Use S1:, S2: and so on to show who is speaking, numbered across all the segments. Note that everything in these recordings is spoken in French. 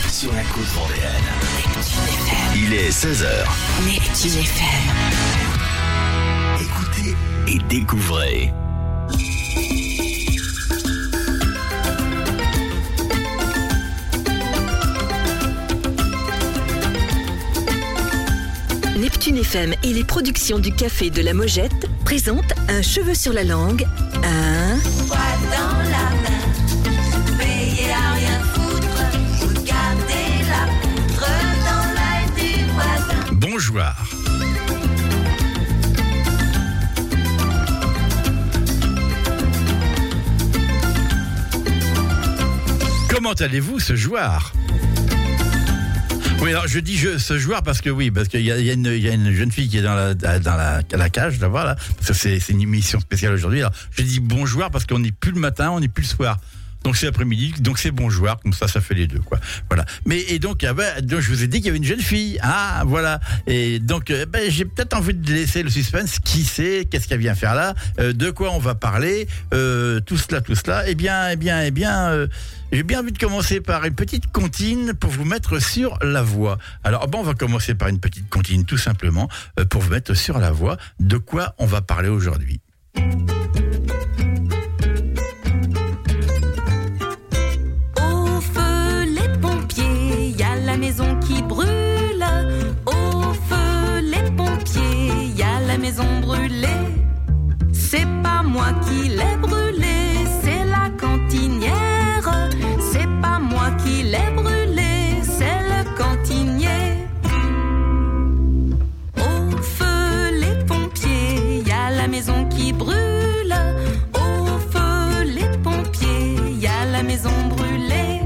S1: sur la côte vendéenne. Il est 16h.
S2: Neptune FM.
S1: Écoutez et découvrez.
S2: Neptune FM et les productions du Café de la Mojette présentent Un cheveu sur la langue, un...
S3: Poids dans la main, veillez à rien foutre, regardez la poutre dans l'œil du voisin.
S4: Bonjour. Comment allez-vous ce joueur ? Oui, alors je dis ce joueur parce qu'il y a une jeune fille qui est dans la cage là-bas là, parce que c'est une émission spéciale aujourd'hui. Alors je dis bon joueur parce qu'on n'est plus le matin, on n'est plus le soir. Donc c'est l'après-midi, donc c'est bon joueur, comme ça fait les deux quoi. Voilà. Donc je vous ai dit qu'il y avait une jeune fille. Ah voilà. Et donc j'ai peut-être envie de laisser le suspense. Qui c'est ? Qu'est-ce qu'elle vient faire là ? De quoi on va parler ? Tout cela. Eh bien, j'ai bien envie de commencer par une petite comptine pour vous mettre sur la voie. Alors on va commencer par une petite comptine tout simplement pour vous mettre sur la voie. De quoi on va parler aujourd'hui ?
S3: La maison qui brûle, au feu les pompiers, y a la maison brûlée. C'est pas moi qui l'ai brûlée, c'est la cantinière. C'est pas moi qui l'ai brûlée, c'est le cantinier. Au feu les pompiers, y a la maison qui brûle. Au feu les pompiers, y a la maison brûlée.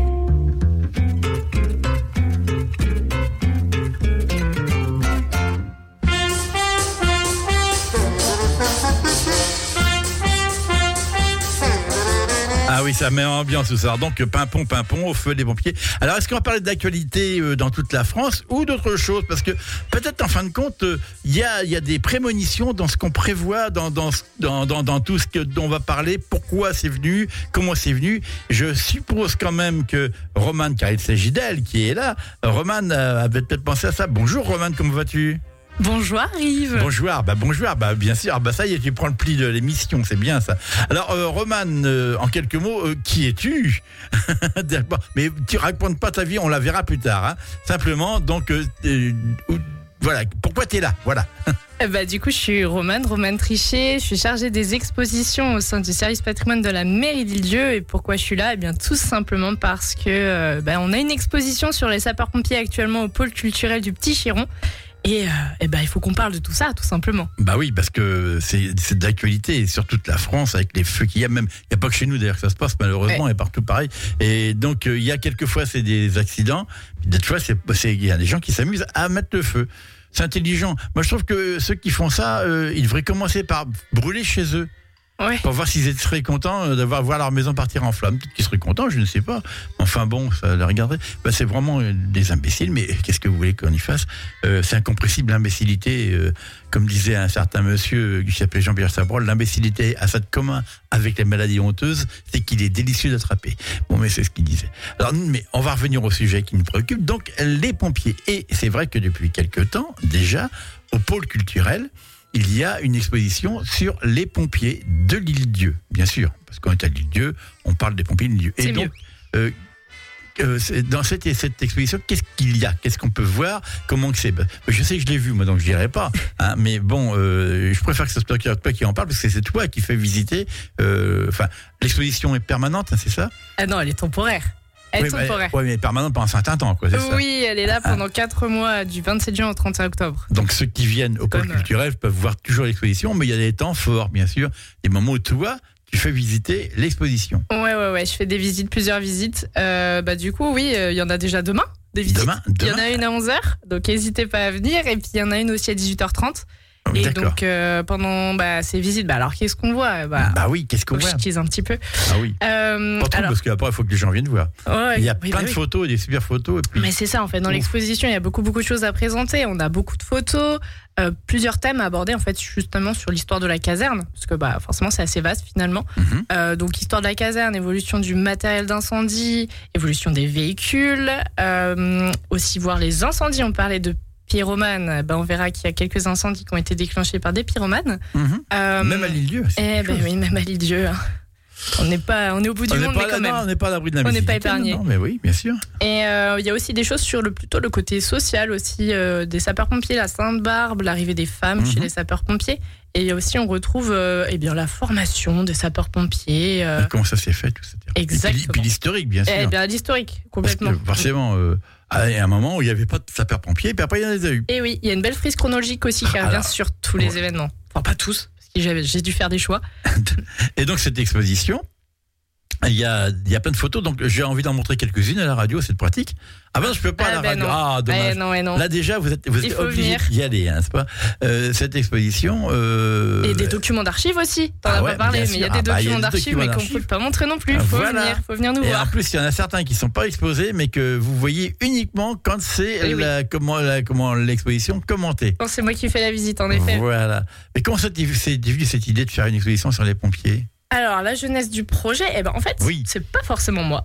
S4: Ah oui, ça met en ambiance tout ça. Donc, pimpon, au feu des pompiers. Alors, est-ce qu'on va parler d'actualité dans toute la France ou d'autres choses ? Parce que peut-être, en fin de compte, il y a des prémonitions dans ce qu'on prévoit, dans tout ce dont on va parler, pourquoi c'est venu, comment c'est venu. Je suppose quand même que Romane, car il s'agit d'elle qui est là, Romane avait peut-être pensé à ça. Bonjour Romane, comment vas-tu ?
S5: Bonjour Yves.
S4: Bonjour, bien sûr, ça y est, tu prends le pli de l'émission, c'est bien ça. Alors Romane, en quelques mots, qui es-tu ? Mais tu racontes pas ta vie, on la verra plus tard. Hein. Simplement, donc, voilà, pourquoi tu es là ? Voilà.
S5: Du coup, je suis Romane Trichet, je suis chargée des expositions au sein du service patrimoine de la mairie d'Île-Dieu. Et pourquoi je suis là ? Tout simplement parce que on a une exposition sur les sapeurs-pompiers actuellement au pôle culturel du Petit Chiron. Et il faut qu'on parle de tout ça, tout simplement. Bah oui, parce que c'est d'actualité sur toute la France avec les feux qu'il y a. Même, il n'y a pas que chez nous d'ailleurs que ça se passe, malheureusement, et partout pareil. Et donc, il y a quelquefois, c'est des accidents. D'autres fois, il y a des gens qui s'amusent à mettre le feu. C'est intelligent. Moi, je trouve que ceux qui font ça, ils devraient commencer par brûler chez eux. Ouais. Pour voir s'ils seraient contents voir leur maison partir en flammes. Peut-être qu'ils seraient contents, je ne sais pas. Enfin bon, ça les regarderait. C'est vraiment des imbéciles, mais qu'est-ce que vous voulez qu'on y fasse ? C'est incompressible, l'imbécilité. Comme disait un certain monsieur qui s'appelait Jean-Pierre Chabrol, l'imbécilité a ça de commun avec les maladies honteuses, c'est qu'il est délicieux d'attraper. Bon, mais c'est ce qu'il disait. Alors, mais on va revenir au sujet qui nous préoccupe. Donc, les pompiers. Et c'est vrai que depuis quelque temps, déjà, au pôle culturel, il y a une exposition sur les pompiers de l'Île-Dieu, bien sûr, parce qu'on est à l'Île-Dieu, on parle des pompiers de l'Île-Dieu. Et donc, dans cette exposition, qu'est-ce qu'il y a ? Qu'est-ce qu'on peut voir ? Comment que c'est ? Je sais que je l'ai vu, moi, donc je dirais pas. Hein, mais bon, je préfère que ce soit toi qui en parle, parce que c'est toi qui fais visiter. L'exposition est permanente, hein, c'est ça ? Ah non, elle est temporaire. Elle est temporaire.
S4: Oui, mais permanente pendant un certain temps, quoi, c'est ça ?
S5: Oui, elle est là pendant 4 mois, du 27 juin au 31 octobre.
S4: Donc ceux qui viennent au pôle culturel peuvent voir toujours l'exposition, mais il y a des temps forts, bien sûr, des moments où toi, tu fais visiter l'exposition. Ouais,
S5: je fais plusieurs visites. Du coup, oui, il y en a déjà demain, des visites. Demain. Il y en a une à 11h, donc n'hésitez pas à venir, et puis il y en a une aussi à 18h30. Et d'accord. Donc pendant ces visites, alors qu'est-ce qu'on voit ?
S4: Oui, qu'est-ce qu'on voit ?
S5: Je tease un petit peu.
S4: Ah oui. Pas trop, parce qu'après il faut que les gens viennent voir. Ouais, il y a plein de photos, des super photos. Et puis...
S5: Mais c'est ça en fait. Dans l'exposition, il y a beaucoup de choses à présenter. On a beaucoup de photos. plusieurs thèmes à aborder en fait justement sur l'histoire de la caserne, parce que forcément c'est assez vaste finalement. Donc histoire de la caserne, évolution du matériel d'incendie, évolution des véhicules, aussi voir les incendies. On parlait de pyromanes, on verra qu'il y a quelques incendies qui ont été déclenchés par des pyromanes.
S4: Même à l'île-Dieu.
S5: Oui, même à l'île-Dieu. On est au bout du monde, mais quand même.
S4: On n'est pas à l'abri de la
S5: On
S4: musique.
S5: n'est pas épargné.
S4: Non, mais oui, bien sûr.
S5: Et il y a aussi des choses sur plutôt le côté social aussi, des sapeurs-pompiers, la Sainte-Barbe, l'arrivée des femmes chez les sapeurs-pompiers. Et aussi, on retrouve la formation des sapeurs-pompiers.
S4: Comment ça s'est fait, tout ça.
S5: Exactement.
S4: Et puis l'historique, bien sûr.
S5: L'historique, complètement.
S4: Parce que forcément, il y a un moment où il n'y avait pas de sapeurs-pompiers, puis après, il y en a eu.
S5: Et oui, il y a une belle frise chronologique aussi qui revient sur tous les événements. Enfin, pas tous, parce que j'ai dû faire des choix.
S4: Et donc, cette exposition, il y a plein de photos, donc j'ai envie d'en montrer quelques-unes à la radio, c'est pratique. Ah ben, je peux pas à la radio.
S5: Non.
S4: Ah, dommage.
S5: Non.
S4: Là, déjà, vous êtes obligé d'y aller, n'est-ce pas? Cette exposition.
S5: Et des documents d'archives aussi. T'en as pas parlé, mais il y a des documents d'archives, mais qu'on ne peut pas montrer non plus. Faut venir nous voir.
S4: En plus, il y en a certains qui ne sont pas exposés, mais que vous voyez uniquement quand c'est l'exposition commentée.
S5: Non, c'est moi qui fais la visite, en effet.
S4: Voilà. Mais comment c'est venu cette idée de faire une exposition sur les pompiers?
S5: Alors, la jeunesse du projet, en fait, c'est pas forcément moi.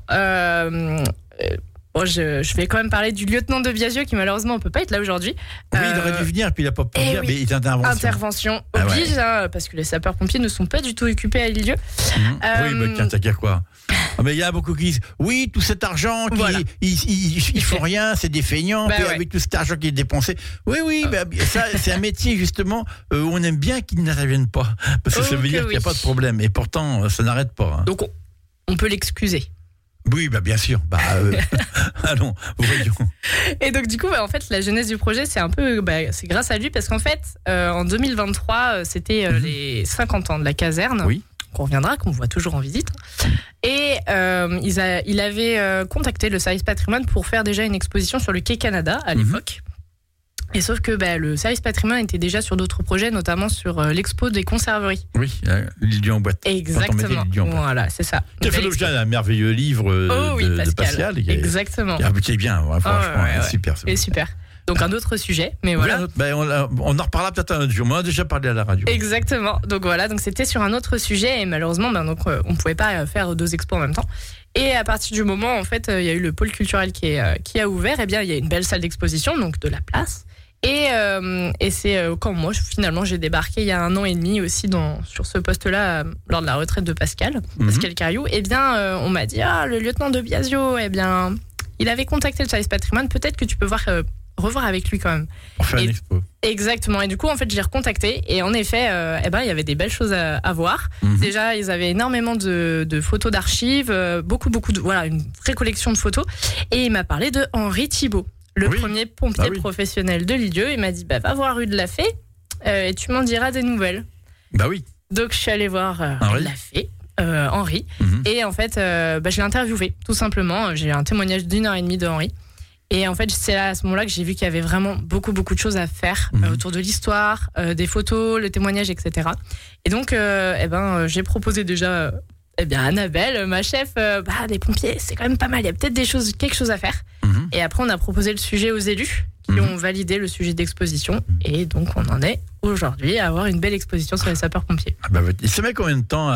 S5: Je vais quand même parler du lieutenant de Biasio qui malheureusement ne peut pas être là aujourd'hui.
S4: Oui, il aurait dû venir, puis il n'a pas pu venir, mais il est intervention.
S5: Oblige, parce que les sapeurs-pompiers ne sont pas du tout occupés à l'île-Dieu.
S4: Oui, mais t'as qu'à quoi? Mais il y a beaucoup qui disent oui, tout cet argent, il faut rien, c'est des feignants, avec tout cet argent qui est dépensé. Oui, ça, c'est un métier justement où on aime bien qu'ils n'interviennent pas, parce que ça veut dire qu'il n'y a pas de problème, et pourtant ça n'arrête pas.
S5: Donc on peut l'excuser.
S4: Oui, bien sûr. Allons, voyons.
S5: Et donc du coup, en fait, la jeunesse du projet, c'est un peu, c'est grâce à lui, parce qu'en fait, en 2023, c'était les 50 ans de la caserne.
S4: Oui.
S5: Qu'on reviendra, qu'on voit toujours en visite. Et il avait contacté le service patrimoine pour faire déjà une exposition sur le quai Canada à l'époque. Et sauf que le service patrimoine était déjà sur d'autres projets, notamment sur l'expo des conserveries.
S4: Oui, l'île-Dieu en boîte.
S5: Exactement. Voilà, c'est ça.
S4: Qui a fait l'objet d'un merveilleux livre de Pascal.
S5: Exactement.
S4: Qui est bien, franchement, super.
S5: Et super. Donc un autre sujet, mais voilà.
S4: On en reparlera peut-être un autre jour. On en a déjà parlé à la radio.
S5: Exactement. Donc voilà, donc c'était sur un autre sujet et malheureusement, on pouvait pas faire 2 expos en même temps. Et à partir du moment, en fait, il y a eu le pôle culturel qui a ouvert. Il y a une belle salle d'exposition, donc de la place. Et c'est quand moi, finalement, j'ai débarqué il y a 1 an et demi aussi sur ce poste-là lors de la retraite de Pascal Cariou. On m'a dit le lieutenant de Biasio, il avait contacté le service patrimoine. Peut-être que tu peux revoir avec lui quand même.
S4: On fait une expo.
S5: Exactement. Et du coup, en fait, je l'ai recontacté. Et en effet, il y avait des belles choses à voir. Déjà, ils avaient énormément de photos d'archives, beaucoup une vraie collection de photos. Et il m'a parlé de Henri Thibault, le premier pompier professionnel de l'île-Dieu. Il m'a dit, va voir rue de la Fée et tu m'en diras des nouvelles.
S4: Oui.
S5: Donc, je suis allée voir la Fée. Henri. Et en fait, je l'ai interviewé, tout simplement. J'ai un témoignage d'1h30 de Henri. Et en fait, c'est à ce moment-là que j'ai vu qu'il y avait vraiment beaucoup de choses à faire autour de l'histoire, des photos, le témoignage, etc. Et donc, j'ai proposé déjà Annabelle, ma chef, des pompiers, c'est quand même pas mal. Il y a peut-être quelque chose à faire. Et après, on a proposé le sujet aux élus qui ont validé le sujet d'exposition. Et donc, on en est aujourd'hui à avoir une belle exposition sur les sapeurs-pompiers.
S4: Ça met combien de temps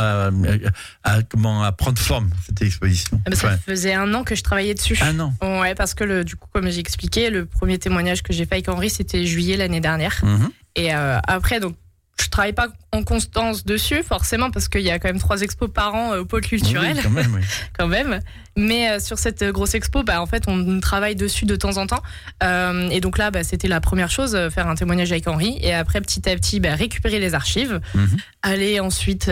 S4: à prendre forme, cette exposition?
S5: Ça faisait 1 an que je travaillais dessus.
S4: 1 an?
S5: Ouais, parce que du coup, comme j'ai expliqué, le premier témoignage que j'ai fait avec Henri, c'était juillet l'année dernière. Et après, donc, je travaille pas en constance dessus, forcément, parce qu'il y a quand même 3 expos par an au pôle culturel.
S4: Oui,
S5: quand même. Mais sur cette grosse expo, en fait, on travaille dessus de temps en temps. Et donc là, c'était la première chose, faire un témoignage avec Henri. Et après, petit à petit, récupérer les archives. Aller ensuite,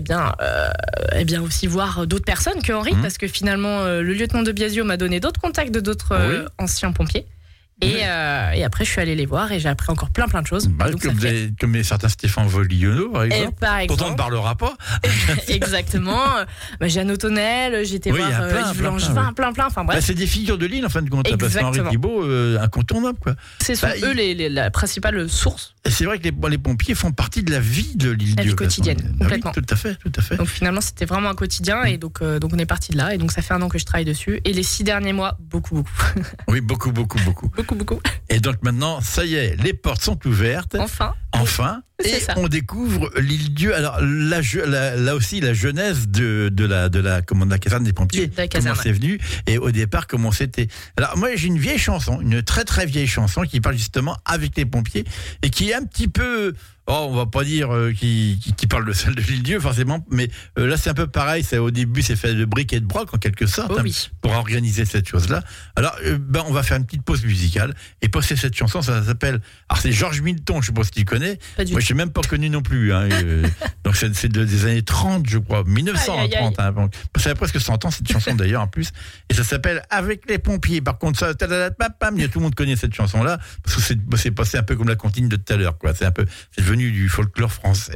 S5: aussi voir d'autres personnes que Henri, parce que finalement, le lieutenant de Biasio m'a donné d'autres contacts de d'autres anciens pompiers. Et après, je suis allée les voir et j'ai appris encore plein de choses.
S4: Comme certains Stéphane Voliono, par exemple. Pourtant, on ne parlera pas.
S5: Exactement. Jeanne O'Tonnel, j'étais voir Yves Langevin, plein. Enfin, bref.
S4: C'est des figures de l'île, en fin de compte. Parce qu'Henri Thibault, incontournable, quoi.
S5: Ce sont eux la principale source.
S4: Et c'est vrai que les pompiers font partie de la vie de l'île.
S5: La vie quotidienne, complètement.
S4: Oui, tout à fait.
S5: Donc finalement, c'était vraiment un quotidien. Et donc on est parti de là. Et donc ça fait 1 an que je travaille dessus. Et les 6 derniers mois, beaucoup.
S4: Oui, beaucoup.
S5: beaucoup.
S4: Et donc maintenant, ça y est, les portes sont ouvertes. Enfin.
S5: C'est
S4: Et
S5: ça.
S4: on découvre l'île-dieu. Alors là aussi, la genèse de la caserne des pompiers.
S5: De la caserne.
S4: Comment c'est venu et au départ comment c'était. Alors moi j'ai une vieille chanson, une très très vieille chanson qui parle justement avec les pompiers et qui est un petit peu. Oh, on va pas dire qui parle de celle de l'île-dieu forcément, mais là c'est un peu pareil. Au début c'est fait de briques et de broc en quelque sorte
S5: Oui.
S4: pour organiser cette chose-là. Alors on va faire une petite pause musicale et passer cette chanson. Ça s'appelle. Alors c'est Georges Milton, je sais pas si tu connais.
S5: Pas du
S4: Moi
S5: tout.
S4: je n'ai même pas connu non plus. Hein, donc c'est des années 30 je crois, 1930.
S5: Aïe, aïe, aïe.
S4: Hein, donc, ça fait presque 100 ans cette chanson d'ailleurs en plus. Et ça s'appelle Avec les pompiers. Par contre ça, tout le monde connaît cette chanson-là parce que c'est passé un peu comme la comptine de tout à l'heure. Quoi. C'est devenu du folklore français.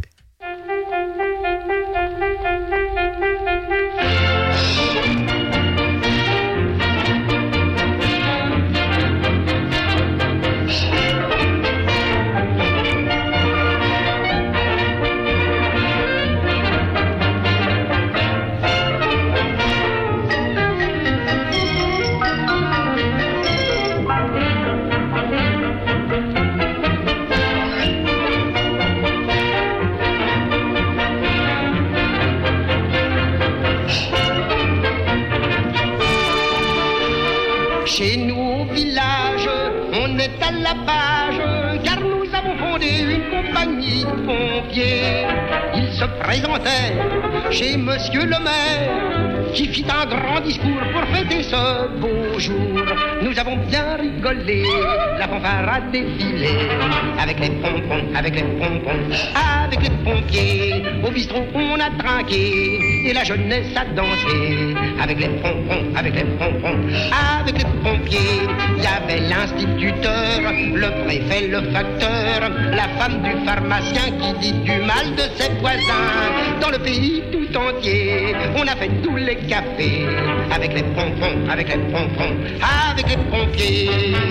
S6: Chez nous au village, on est à la page, car nous avons fondé une compagnie de pompiers. Il se présentait chez monsieur le maire, qui fit un grand discours pour fêter ce beau jour. Nous avons bien rigolé, la fanfare a défilé, avec les pompons, avec les pompons, avec les pompiers. Au bistrot on a trinqué, et la jeunesse a dansé, avec les pompons, avec les pompons, avec les pompiers. Il y avait l'instituteur, le préfet, le facteur, la femme du pharmacien qui dit du mal de ses voisins. Dans le pays tout entier, on a fait tous les cafés, avec les pompons, avec les pompons, avec les pompiers.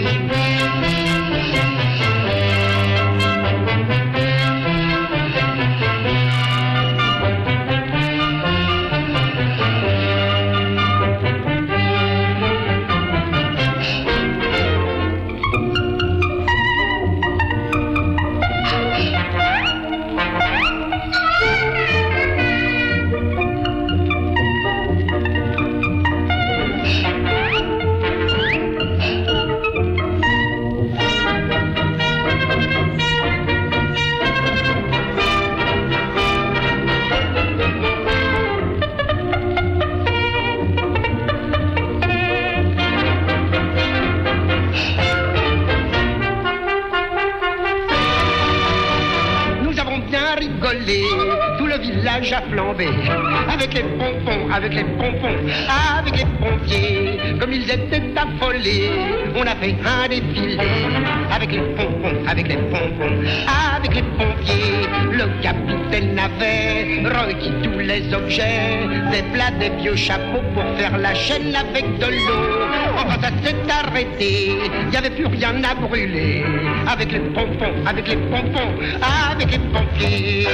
S6: Tout le village a flambé, avec les pompons, avec les pompons, avec les pompiers. Comme ils étaient affolés, on a fait un défilé, avec les pompons, avec les pompons, avec les pompiers. Le capitaine avait requis tous les objets, des plats, des vieux chapeaux pour faire la chaîne avec de l'eau. Enfin ça s'est arrêté, il n'y avait plus rien à brûler, avec les pompons, avec les pompons, avec les pompiers.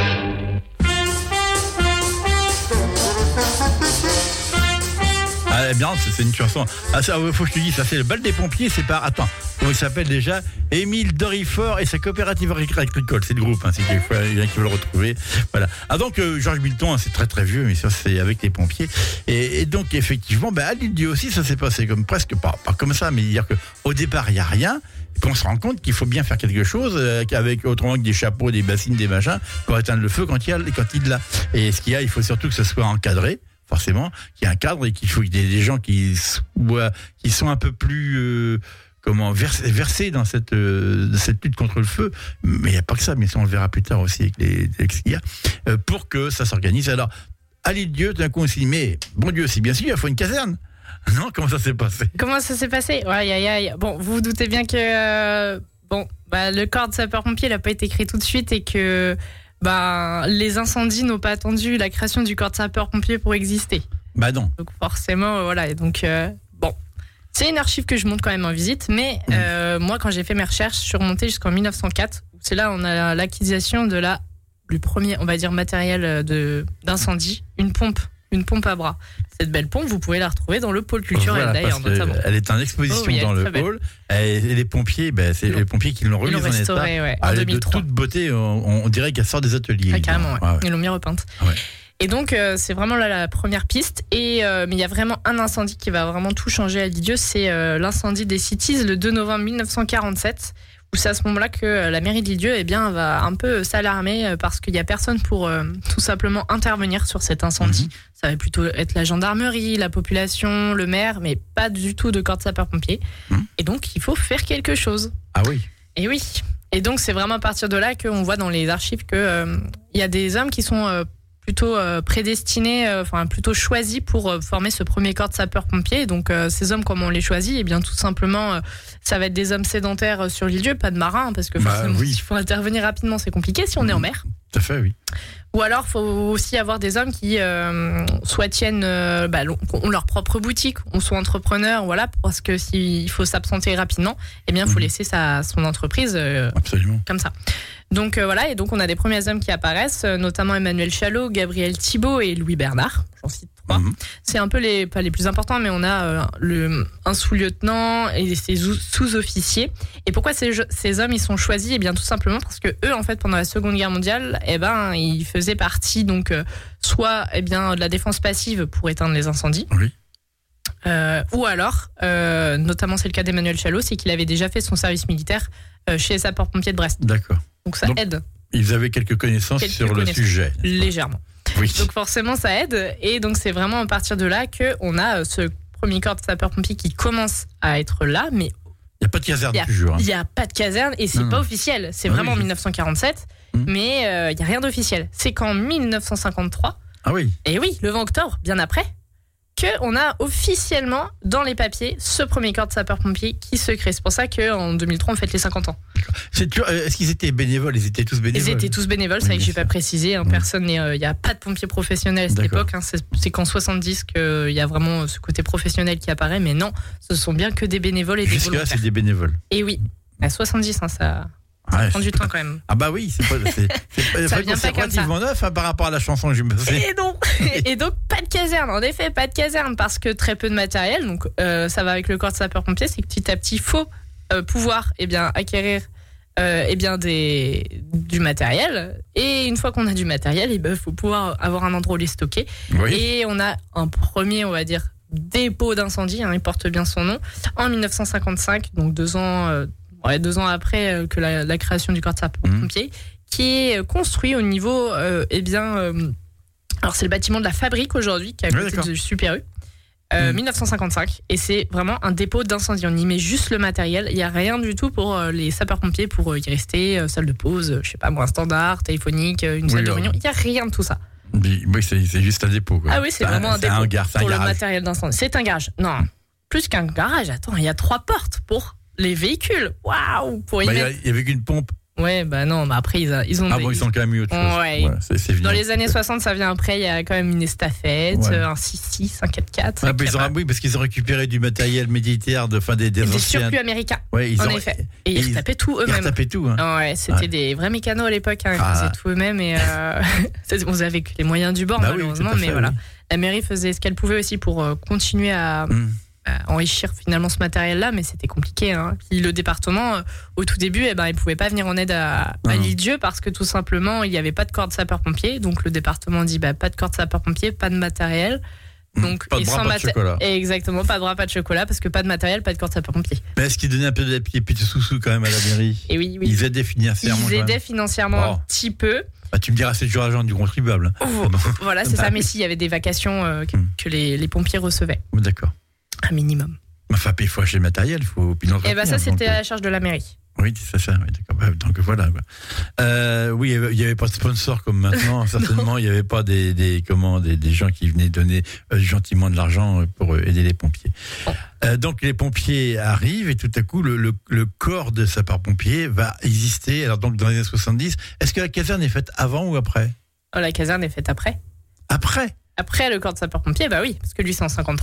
S4: Ah, eh bien, c'est une chanson. Ah, ça, faut que je te dise, ça, c'est le bal des pompiers, c'est pas. Attends, comment il s'appelle déjà? Émile Dorifort et sa coopérative agricole. C'est le groupe, hein, c'est qu'il y en a qui veulent le retrouver. Voilà. Ah, donc, Georges Milton, hein, c'est très très vieux, mais ça, c'est avec les pompiers. Et donc, effectivement, à l'île-dieu aussi, ça s'est passé comme presque, pas comme ça, mais dire qu'au départ, il n'y a rien. Puis on se rend compte qu'il faut bien faire quelque chose avec autrement que des chapeaux, des bassines, des machins pour éteindre le feu quand il l'a. Et ce qu'il y a, il faut surtout que ce soit encadré. Forcément, qu'il y ait un cadre et qu'il faut qu'il y ait des gens qui sont un peu plus versés dans cette lutte contre le feu. Mais il n'y a pas que ça, mais ça on le verra plus tard aussi avec ce qu'il y a, pour que ça s'organise. Alors, à l'île-dieu, d'un coup on s'est dit, mais bon Dieu, c'est bien sûr, il faut une caserne. Non, comment ça s'est passé?
S5: Bon, vous vous doutez bien que le corps de sapeur-pompier n'a pas été créé tout de suite et que les incendies n'ont pas attendu la création du corps de sapeur-pompier pour exister.
S4: Bah non.
S5: Donc forcément, voilà. Et donc, c'est une archive que je monte quand même en visite, mais moi, quand j'ai fait mes recherches, je suis remontée jusqu'en 1904. C'est là on a l'acquisition du premier, on va dire, matériel d'incendie, une pompe une pompe à bras. Cette belle pompe, vous pouvez la retrouver dans le pôle culturel
S4: Voilà,
S5: d'ailleurs,
S4: parce que
S5: notamment.
S4: elle est en exposition dans le pôle. Et les pompiers, c'est les pompiers qui l'ont remise en état.
S5: Restaurée, en
S4: Elle est
S5: 2003.
S4: de toute beauté, on dirait qu'elle sort des ateliers.
S5: Ah, carrément, ouais.
S4: Ouais.
S5: Ils l'ont mis repeinte.
S4: Ouais.
S5: Et donc, c'est vraiment là la première piste. Mais il y a vraiment un incendie qui va vraiment tout changer à Lisieux. C'est l'incendie des Cities le 2 novembre 1947. Où c'est à ce moment-là que la mairie de Lisieux va un peu s'alarmer parce qu'il n'y a personne pour tout simplement intervenir sur cet incendie. Ça va plutôt être la gendarmerie, la population, le maire, mais pas du tout de corps de sapeurs-pompiers. Et donc, il faut faire quelque chose.
S4: Ah oui.
S5: Et oui. Et donc, c'est vraiment à partir de là qu'on voit dans les archives qu'il y a des hommes qui sont plutôt prédestinés, plutôt choisis pour former ce premier corps de sapeurs-pompiers. Donc, ces hommes, comment on les choisit ? Eh bien, tout simplement, ça va être des hommes sédentaires sur Lisieux, pas de marins, parce que forcément, s'il faut intervenir rapidement, c'est compliqué si on est en mer.
S4: Tout à fait, oui.
S5: Ou alors, il faut aussi avoir des hommes qui soit tiennent, ont leur propre boutique, ou sont entrepreneurs, voilà, parce que s'il faut s'absenter rapidement, eh bien, il faut laisser son entreprise
S4: Absolument.
S5: comme ça. Donc voilà, et donc on a des premiers hommes qui apparaissent, notamment Emmanuel Chalot, Gabriel Thibault et Louis Bernard. J'en cite 3. C'est un peu pas les plus importants, mais on a un sous-lieutenant et ses sous-officiers. Et pourquoi ces hommes ils sont choisis ? Eh bien tout simplement parce que eux, en fait, pendant la Seconde Guerre mondiale, ils faisaient partie donc soit de la défense passive pour éteindre les incendies.
S4: Oui.
S5: Ou alors, notamment c'est le cas d'Emmanuel Chalot, c'est qu'il avait déjà fait son service militaire chez les sapeurs-pompiers de Brest.
S4: D'accord.
S5: Donc ça aide.
S4: Ils avaient quelques connaissances sur le sujet.
S5: Légèrement.
S4: Oui.
S5: Donc forcément ça aide. Et donc c'est vraiment à partir de là qu'on a ce premier corps de sapeurs-pompiers qui commence à être là. Mais
S4: il n'y a pas de caserne toujours.
S5: Il n'y a pas de caserne et c'est pas officiel. C'est vraiment en 1947. Mais il n'y a rien d'officiel. C'est qu'en 1953.
S4: Ah oui.
S5: Et oui, le 20 octobre, bien après. qu'on a officiellement dans les papiers ce premier corps de sapeurs-pompiers qui se crée. C'est pour ça qu'en 2003, on fête les 50 ans.
S4: Est-ce qu'ils étaient bénévoles ? Ils étaient tous bénévoles ?
S5: Ils étaient tous bénévoles, c'est vrai que je n'ai pas précisé. Personne n'est, il n'y a pas de pompiers professionnels à cette époque. C'est qu'en 70 qu'il y a vraiment ce côté professionnel qui apparaît. Mais non, ce sont bien que des bénévoles et des volontaires.
S4: Jusque-là, c'est des bénévoles.
S5: Et oui, à 70, ça prend du temps quand même.
S4: Ah bah oui, c'est relativement neuf par rapport à la chanson que j'ai me faisais.
S5: Et donc, pas de caserne, en effet, pas de caserne, parce que très peu de matériel. Donc, ça va avec le corps de sapeurs-pompiers, c'est que petit à petit, il faut pouvoir acquérir du matériel. Et une fois qu'on a du matériel, il faut pouvoir avoir un endroit où les stocker. Oui. Et on a un premier, on va dire, dépôt d'incendie, il porte bien son nom, en 1955, donc 2 ans après que la création du corps de sapeurs-pompiers, qui est construit au niveau, alors c'est le bâtiment de la fabrique aujourd'hui, qui est à côté du Super U, 1955, et c'est vraiment un dépôt d'incendie. On y met juste le matériel, il n'y a rien du tout pour les sapeurs-pompiers, pour y rester, salle de pause, je sais pas moi, un standard, téléphonique, une salle de réunion, il n'y a rien de tout ça.
S4: Oui, c'est juste un dépôt, quoi.
S5: Ah oui, c'est vraiment un dépôt pour le
S4: garage.
S5: matériel d'incendie. C'est un garage. Non, plus qu'un garage, attends, il y a 3 portes pour les véhicules. Waouh, pour y mettre.
S4: Il y avait qu'une pompe.
S5: Ouais, bah non, mais après ils ont.
S4: Ah bon, ils ont quand même mis autre chose.
S5: Ouais.
S4: C'est
S5: dans les années 60, ça vient après. Il y a quand même une estafette, un 6-6, un 4-4.
S4: Oui, parce qu'ils ont récupéré du matériel militaire des anciens.
S5: surplus américains.
S4: Ouais,
S5: en effet. Et ils retapaient tout eux-mêmes.
S4: Ils retapaient tout. Hein.
S5: Ouais, c'était des vrais mécanos à l'époque. Ils faisaient tout eux-mêmes et on avait que les moyens du bord malheureusement, mais voilà. La mairie faisait ce qu'elle pouvait aussi pour continuer à enrichir finalement ce matériel-là, mais c'était compliqué. Puis le département, au tout début, il pouvait pas venir en aide à l'Île-Dieu parce que tout simplement, il n'y avait pas de corps de sapeurs-pompiers. Donc le département dit pas de corps de sapeurs-pompiers, pas de matériel. Donc,
S4: pas de bras, pas de chocolat.
S5: Exactement, pas de bras, pas de chocolat, parce que pas de matériel, pas de corps de sapeurs-pompiers.
S4: Mais est-ce qu'ils donnaient un peu de petits sous-sous quand même à la mairie ?
S5: Et oui.
S4: Ils aidaient financièrement.
S5: Un petit peu.
S4: Bah, tu me diras, c'est toujours l'argent du contribuable.
S5: Voilà, c'est ça. Mais s'il y avait des vacations que les pompiers recevaient.
S4: D'accord.
S5: Un minimum.
S4: Enfin, il faut acheter le matériel, il faut.
S5: Et ça, c'était à la charge de la mairie.
S4: Oui, c'est ça. Oui, d'accord. Donc voilà. Oui, il n'y avait pas de sponsors comme maintenant. Certainement, il n'y avait pas des gens qui venaient donner gentiment de l'argent pour aider les pompiers. Donc les pompiers arrivent et tout à coup, le corps de sapeurs-pompiers va exister. Alors donc dans les années 70, est-ce que la caserne est faite avant ou après ?
S5: La caserne est faite après.
S4: Après ?
S5: Après le corps de sapeurs-pompiers, bah oui, parce que lui c'est en 53.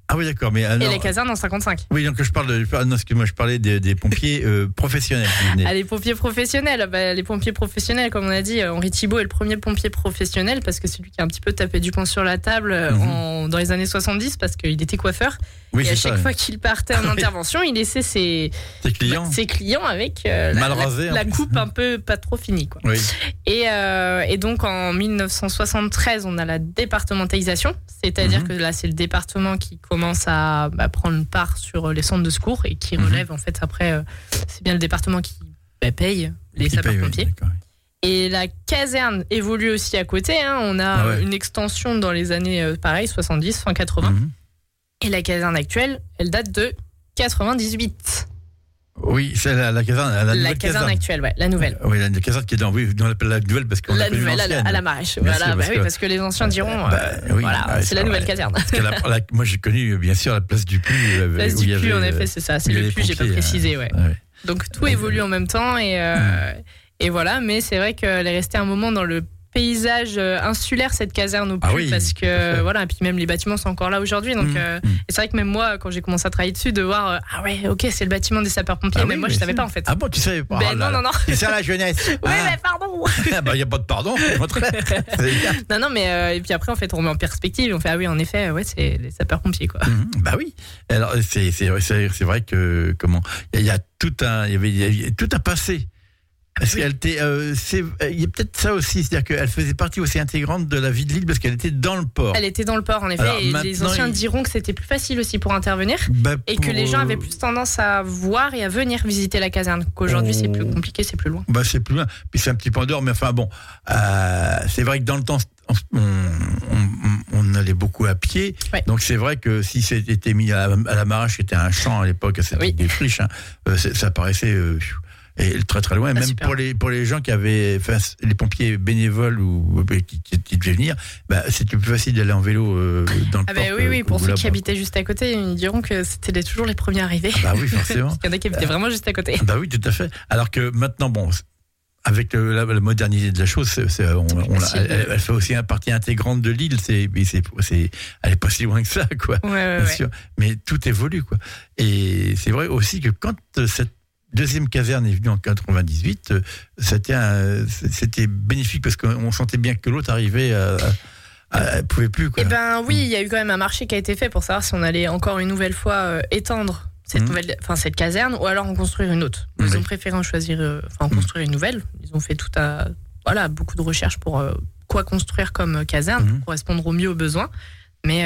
S4: Ah oui, d'accord. Mais,
S5: et les casernes en 55.
S4: Oui, donc je parlais des pompiers professionnels qui venaient.
S5: Les pompiers professionnels. Les pompiers professionnels, comme on a dit, Henri Thibault est le premier pompier professionnel parce que c'est lui qui a un petit peu tapé du poing sur la table dans les années 70 parce qu'il était coiffeur.
S4: Oui,
S5: et à chaque fois qu'il partait en intervention, il laissait ses clients avec la coupe un peu pas trop finie, quoi.
S4: Oui.
S5: Et donc en 1973, on a la départementalisation, c'est-à-dire que là c'est le département qui commence à prendre part sur les centres de secours et qui relève en fait après, c'est bien le département qui paye les sapeurs-pompiers. Et la caserne évolue aussi à côté, on a une extension dans les années 70, fin 80. Et la caserne actuelle, elle date de 98.
S4: Oui, c'est la caserne. La
S5: caserne actuelle, la nouvelle.
S4: Oui, la caserne qui est on l'appelle la nouvelle parce qu'on l'appelle l'ancienne.
S5: À la Marèche. Voilà, parce que les anciens diront, c'est la nouvelle caserne.
S4: Parce que moi, j'ai connu, bien sûr, la place du Puy.
S5: Place du Puy, en effet, c'est ça. C'est le Puy, j'ai pas précisé, Donc, tout évolue en même temps et voilà. Mais c'est vrai qu'elle est restée un moment dans le paysage insulaire, cette caserne au Puy, parce que voilà, et puis même les bâtiments sont encore là aujourd'hui, donc et c'est vrai que même moi quand j'ai commencé à travailler dessus, de voir c'est le bâtiment des sapeurs-pompiers, mais moi je savais pas en fait.
S4: Ah bon, tu savais pas?
S5: Non.
S4: C'est ça la jeunesse.
S5: Oui, mais pardon.
S4: Il y a pas de pardon.
S5: non mais et puis après en fait on remet en perspective, on fait en effet c'est les sapeurs-pompiers, quoi.
S4: Bah oui. Alors c'est vrai que il y a tout un passé. Parce qu'elle était, il y a peut-être ça aussi, c'est-à-dire qu'elle faisait partie aussi intégrante de la vie de l'île parce qu'elle était dans le port.
S5: Elle était dans le port, en effet. Alors, et les anciens diront que c'était plus facile aussi pour intervenir et que les gens avaient plus tendance à voir et à venir visiter la caserne. Qu'aujourd'hui, c'est plus compliqué, c'est plus loin.
S4: C'est plus loin. Puis c'est un petit peu en dehors, mais enfin bon, c'est vrai que dans le temps, on allait beaucoup à pied. Ouais. Donc c'est vrai que si c'était mis à la Marèche, qui était un champ à l'époque, c'était des friches, ça paraissait... Et très très loin, même pour les gens qui avaient, les pompiers bénévoles ou qui devaient venir, c'était plus facile d'aller en vélo dans le port.
S5: Oui, pour ceux qui habitaient juste à côté, ils diront que c'était toujours les premiers arrivés.
S4: Oui, forcément.
S5: Parce qu'il y en a qui habitaient vraiment juste à côté.
S4: Oui, tout à fait. Alors que maintenant, avec la modernité de la chose, elle fait aussi une partie intégrante de l'île. Elle est pas si loin que ça, quoi. Bien sûr. Mais tout évolue, quoi. Et c'est vrai aussi que quand cette deuxième caserne est venue en 98, c'était bénéfique parce qu'on sentait bien que l'autre arrivait pouvait plus, quoi.
S5: Oui, il y a eu quand même un marché qui a été fait pour savoir si on allait encore une nouvelle fois étendre cette caserne ou alors en construire une autre. Ils ont préféré en construire une nouvelle. Ils ont fait beaucoup de recherches pour quoi construire comme caserne pour correspondre au mieux aux besoins. Mais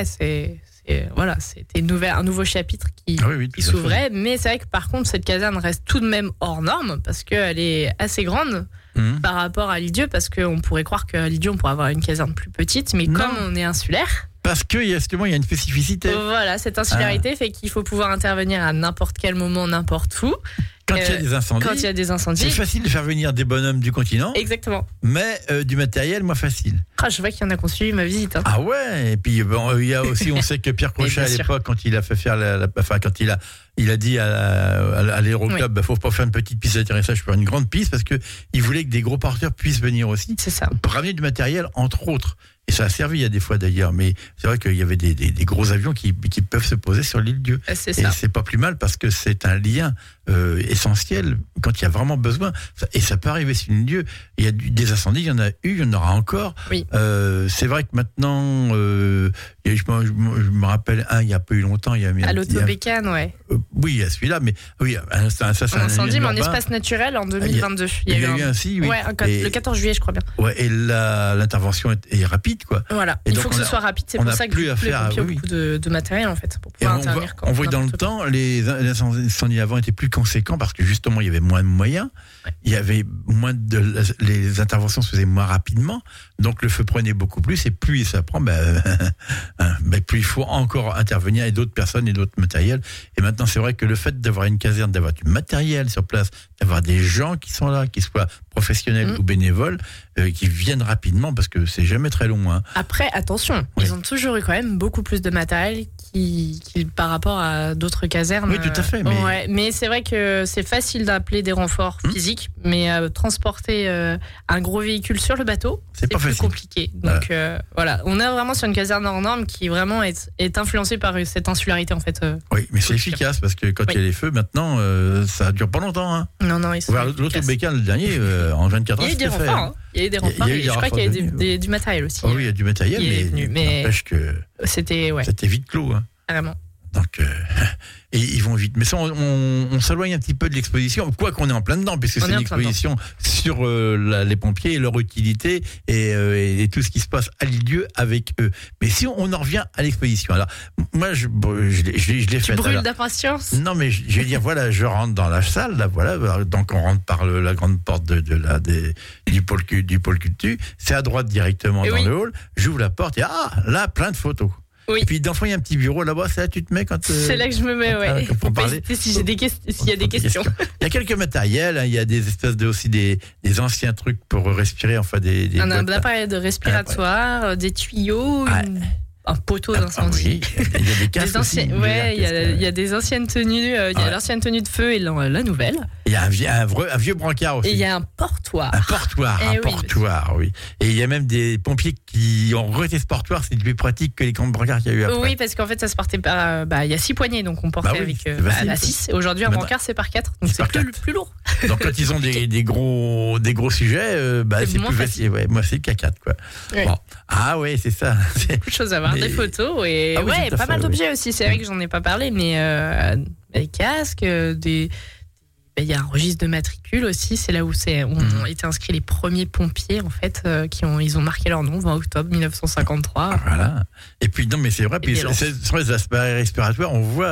S5: c'était un nouveau chapitre qui s'ouvrait. Mais c'est vrai que par contre, cette caserne reste tout de même hors norme parce qu'elle est assez grande par rapport à l'Île-Dieu, parce qu'on pourrait croire qu'à l'Île-Dieu, on pourrait avoir une caserne plus petite, mais comme on est insulaire...
S4: Parce qu'il y a une spécificité.
S5: Voilà, cette insularité fait qu'il faut pouvoir intervenir à n'importe quel moment, n'importe où.
S4: Quand il y a des incendies. C'est facile de faire venir des bonhommes du continent.
S5: Exactement.
S4: Mais du matériel, moins facile.
S5: Je vois qu'il y en a qui ont suivi ma visite.
S4: Ah ouais. Et puis il y a aussi, on sait que Pierre Crochet à l'époque, quand il a fait faire quand il a dit à l'aéroclub, faut pas faire une petite piste d'atterrissage, faire une grande piste, parce que il voulait que des gros porteurs puissent venir aussi.
S5: C'est ça.
S4: Pour ramener du matériel, entre autres. Et ça a servi à des fois d'ailleurs, mais c'est vrai qu'il y avait des gros avions qui peuvent se poser sur l'Île-Dieu.
S5: C'est ça.
S4: Et c'est pas plus mal parce que c'est un lien essentiel quand il y a vraiment besoin. Et ça peut arriver sur l'Île-Dieu. Il y a des incendies, il y en a eu, il y en aura encore.
S5: Oui.
S4: C'est vrai que maintenant, je me rappelle il y a pas eu longtemps.
S5: À l'Autobécane, ouais.
S4: Oui, il y a celui-là, mais oui, ça c'est
S5: un incendie, mais en espace naturel en 2022.
S4: Il y a eu un oui.
S5: Ouais, le 14 juillet, je crois bien.
S4: Ouais, et l'intervention est rapide, quoi.
S5: Voilà, il faut que ce soit rapide, c'est pour ça que les pompiers ont beaucoup de matériel en fait pour pouvoir intervenir.
S4: On voit dans le temps, les incendies avant étaient plus conséquents parce que justement il y avait moins de moyens, il y avait les interventions se faisaient moins rapidement, donc le feu prenait beaucoup plus, et plus ça prend, plus il faut encore intervenir, et d'autres personnes et d'autres matériels. Et maintenant c'est vrai que le fait d'avoir une caserne, d'avoir du matériel sur place, d'avoir des gens qui sont là, qui soient professionnels ou bénévoles, qui viennent rapidement, parce que c'est jamais très long.
S5: Après, attention, ils ont toujours eu quand même beaucoup plus de matériel par rapport à d'autres casernes.
S4: Oui, tout à fait.
S5: Mais c'est vrai que c'est facile d'appeler des renforts physiques, mais transporter un gros véhicule sur le bateau, c'est
S4: pas
S5: plus
S4: facile.
S5: compliqué. Donc voilà, on est vraiment sur une caserne hors norme qui vraiment est influencée par cette insularité en fait.
S4: Oui, mais c'est efficace parce que quand il y a les feux, maintenant, ça dure pas longtemps. Hein.
S5: Non, ils sont
S4: l'autre Bécane, le dernier, en 24 heures,
S5: il y a eu des
S4: c'était fait.
S5: renforts. Hein. Il y a eu des renforts. Je crois qu'il y a du matériel aussi.
S4: Oh oui, il y a du matériel, mais n'empêche que
S5: c'était
S4: vite clos. Hein.
S5: Carrément.
S4: Donc, et ils vont vite. Mais ça, on s'éloigne un petit peu de l'exposition, quoi qu'on est en plein dedans, puisque c'est une exposition sur les pompiers et leur utilité et tout ce qui se passe à lieu avec eux. Mais si on en revient à l'exposition, alors moi, je l'ai fait.
S5: Tu brûles d'impatience.
S4: Non, mais je vais dire, voilà, je rentre dans la salle, là, voilà, donc on rentre par la grande porte du pôle culture, c'est à droite directement dans le hall, j'ouvre la porte et là, plein de photos.
S5: Oui.
S4: Et puis d'enfant, il y a un petit bureau là-bas, c'est là tu te mets quand
S5: c'est là que je me mets,
S4: pour parler.
S5: S'il y a des questions.
S4: Il y a quelques matériels, hein, il y a des espèces aussi des anciens trucs pour respirer, enfin
S5: un appareil de respiratoire, des tuyaux, un poteau d'incendie.
S4: Oui, il y a des casques aussi.
S5: Il y a des anciennes tenues, il y a l'ancienne tenue de feu et la nouvelle.
S4: Il y a un vieux brancard aussi.
S5: Et il y a un portoir.
S4: Oui. Et il y a même des pompiers qui ont rejeté ce portoir, c'est plus pratique que les grands brancards qu'il y a eu après.
S5: Oui, parce qu'en fait, ça se portait par. Il y a 6 poignées, donc on portait avec la 6. Aujourd'hui, un brancard, c'est par 4. Donc c'est plus lourd.
S4: Donc quand ils ont des gros sujets, c'est plus facile. Ouais, moi, c'est le K4, quoi.
S5: Oui.
S4: Bon. Ah ouais, c'est ça.
S5: Beaucoup de choses à voir, des photos et pas mal d'objets aussi. C'est vrai que j'en ai pas parlé, mais des casques, il y a un registre de matricule aussi. C'est là où ont été inscrits les premiers pompiers en fait, ils ont marqué leur nom 20 octobre 1953.
S4: Voilà. Et puis non, mais c'est vrai. Puis sur les aspects respiratoires, on voit.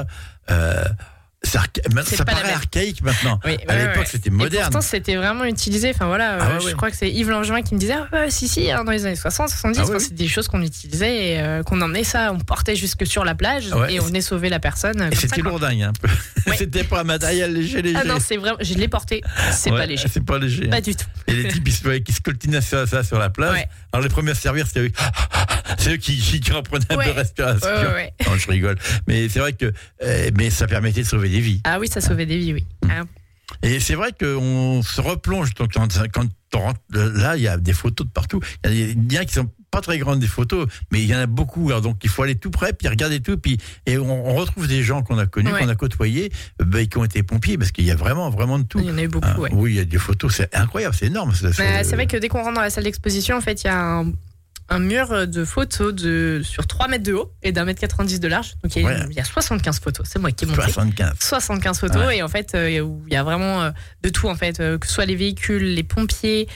S4: Ça paraît archaïque maintenant. Oui, à l'époque, c'était moderne.
S5: Et pourtant, c'était vraiment utilisé. Enfin voilà, je crois que c'est Yves Langevin qui me disait dans les années 60, 70, c'est des choses qu'on utilisait et qu'on emmenait ça, on portait jusque sur la plage et on venait sauver la personne.
S4: Et c'était lourdingue un peu. C'était pas un matériel léger.
S5: Ah non, c'est vraiment, je l'ai porté. C'est pas léger.
S4: C'est pas léger.
S5: Pas du tout.
S4: Et les types qui se coltinaient ça sur la plage. Ouais. Alors les premiers à servir, c'était c'est eux qui reprenaient un peu de respiration. Non, je rigole. Mais c'est vrai que mais ça permettait de sauver des vies.
S5: Ah oui, ça sauvait des vies, oui.
S4: Et c'est vrai qu'on se replonge quand on rentre là, il y a des photos de partout. Il y en a qui sont pas très grandes des photos, mais il y en a beaucoup. Alors donc il faut aller tout près, puis regarder tout, et on retrouve des gens qu'on a connus, qu'on a côtoyés, qui ont été pompiers, parce qu'il y a vraiment de tout.
S5: Il y en a eu beaucoup.
S4: Oui, il y a des photos, c'est incroyable, c'est énorme.
S5: C'est vrai que dès qu'on rentre dans la salle d'exposition, en fait, il y a un mur de photos sur 3 mètres de haut et d'1,90 m de large. Donc il y a 75 photos. C'est moi qui ai monté. 75 photos. Ouais. Et en fait, il y a vraiment de tout, en fait, que ce soit les véhicules, les pompiers,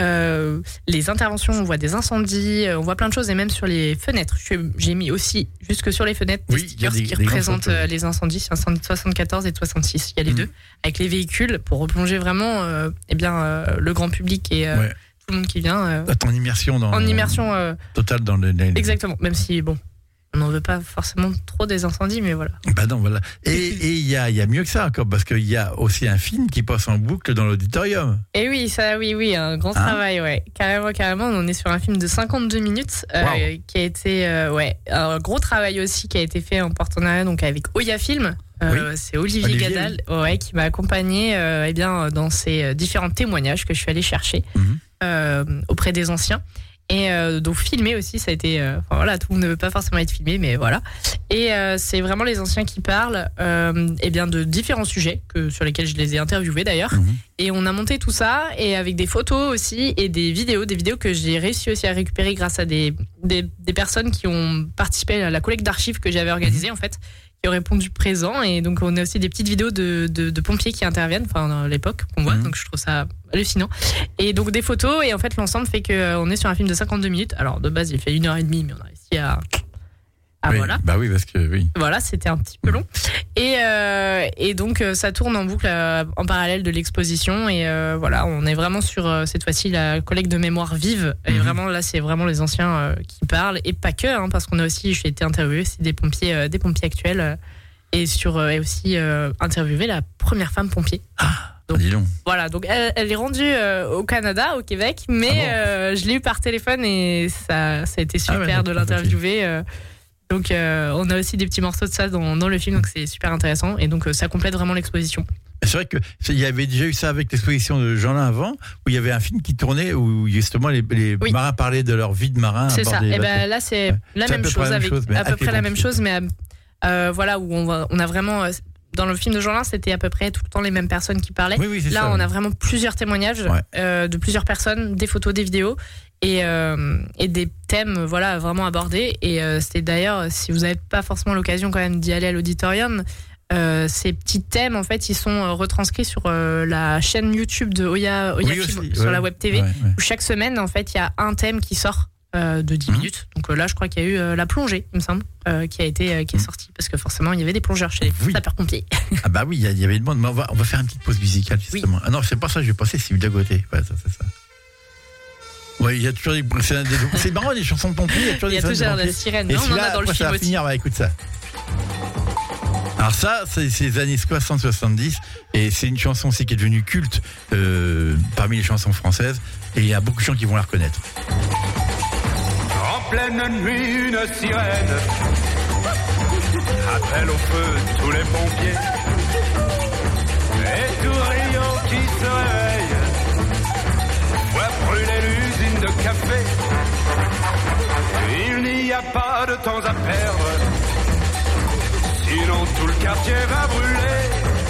S5: les interventions, on voit des incendies, on voit plein de choses, et même sur les fenêtres. J'ai mis aussi, jusque sur les fenêtres, des stickers qui représentent les incendies, incendie de 74 et de 66. Il y a les deux, avec les véhicules, pour replonger vraiment le grand public et tout le monde qui vient.
S4: En immersion totale dans le.
S5: Exactement, même si, on n'en veut pas forcément trop des incendies, mais voilà.
S4: Voilà. Et il y a mieux que ça encore, parce qu'il y a aussi un film qui passe en boucle dans l'auditorium.
S5: Et oui, un grand travail, ouais. Carrément, on est sur un film de 52 minutes, qui a été, un gros travail aussi qui a été fait en partenariat donc avec Oya Film. C'est Olivier Gadal, qui m'a accompagné, dans ces différents témoignages que je suis allée chercher auprès des anciens. Et donc filmé aussi, ça a été tout le monde ne veut pas forcément être filmé, mais voilà. Et c'est vraiment les anciens qui parlent de différents sujets sur lesquels je les ai interviewés d'ailleurs. Et on a monté tout ça, et avec des photos aussi et des vidéos que j'ai réussi aussi à récupérer grâce à des personnes qui ont participé à la collecte d'archives que j'avais organisée en fait, qui ont répondu présent. Et donc on a aussi des petites vidéos de pompiers qui interviennent, à l'époque qu'on voit, donc je trouve ça hallucinant. Et donc des photos, et en fait l'ensemble fait qu'on est sur un film de 52 minutes. Alors de base il fait 1h30, mais on a réussi à voilà.
S4: Bah oui, parce que oui.
S5: Voilà, c'était un petit peu long. Et donc ça tourne en boucle en parallèle de l'exposition, et on est vraiment sur cette fois-ci la collecte de mémoire vive. Et vraiment là, c'est vraiment les anciens qui parlent, et pas que, parce qu'on a aussi, j'ai été interviewée aussi des pompiers actuels, et aussi interviewé la première femme pompier.
S4: Donc, dis donc.
S5: Voilà, donc elle est rendue au Canada, au Québec, mais je l'ai eu par téléphone, et ça a été super de l'interviewer. Donc on a aussi des petits morceaux de ça dans le film, donc c'est super intéressant et donc ça complète vraiment l'exposition.
S4: C'est vrai qu'il y avait déjà eu ça avec l'exposition de Jeanlin avant, où il y avait un film qui tournait où justement les marins parlaient de leur vie de marin.
S5: C'est ça. Et ben là c'est la même chose, à peu près la même chose, mais voilà où on a vraiment dans le film de Jeanlin, c'était à peu près tout le temps les mêmes personnes qui parlaient.
S4: Oui, c'est
S5: là,
S4: ça,
S5: on a vraiment plusieurs témoignages de plusieurs personnes, des photos, des vidéos et des thèmes voilà vraiment abordés. Et c'était d'ailleurs, si vous n'avez pas forcément l'occasion quand même d'y aller à l'auditorium, ces petits thèmes en fait ils sont retranscrits sur la chaîne YouTube de Oya Film, sur la web TV où chaque semaine en fait il y a un thème qui sort de 10 minutes. Donc là je crois qu'il y a eu la plongée il me semble qui est sortie parce que forcément il y avait des plongeurs chez les sapeurs-pompiers. Ah
S4: bah oui il y avait une bande, mais on va faire une petite pause musicale justement. Ah non c'est pas ça, je vais passer Sylvie Dagoté. Ouais ça c'est ça. Ouais, il y a toujours c'est marrant les chansons de pompiers, il y a toujours
S5: la sirène.
S4: Et
S5: non, on en a dans le film aussi.
S4: Finir, écoute ça. Alors ça, c'est les années 60-70 et c'est une chanson aussi qui est devenue culte parmi les chansons françaises et il y a beaucoup de gens qui vont la reconnaître.
S7: En pleine nuit, une sirène appelle au feu tous les pompiers et tout Rio qui se réveille voit brûler l'usine de café. Il n'y a pas de temps à perdre, sinon tout le quartier va brûler.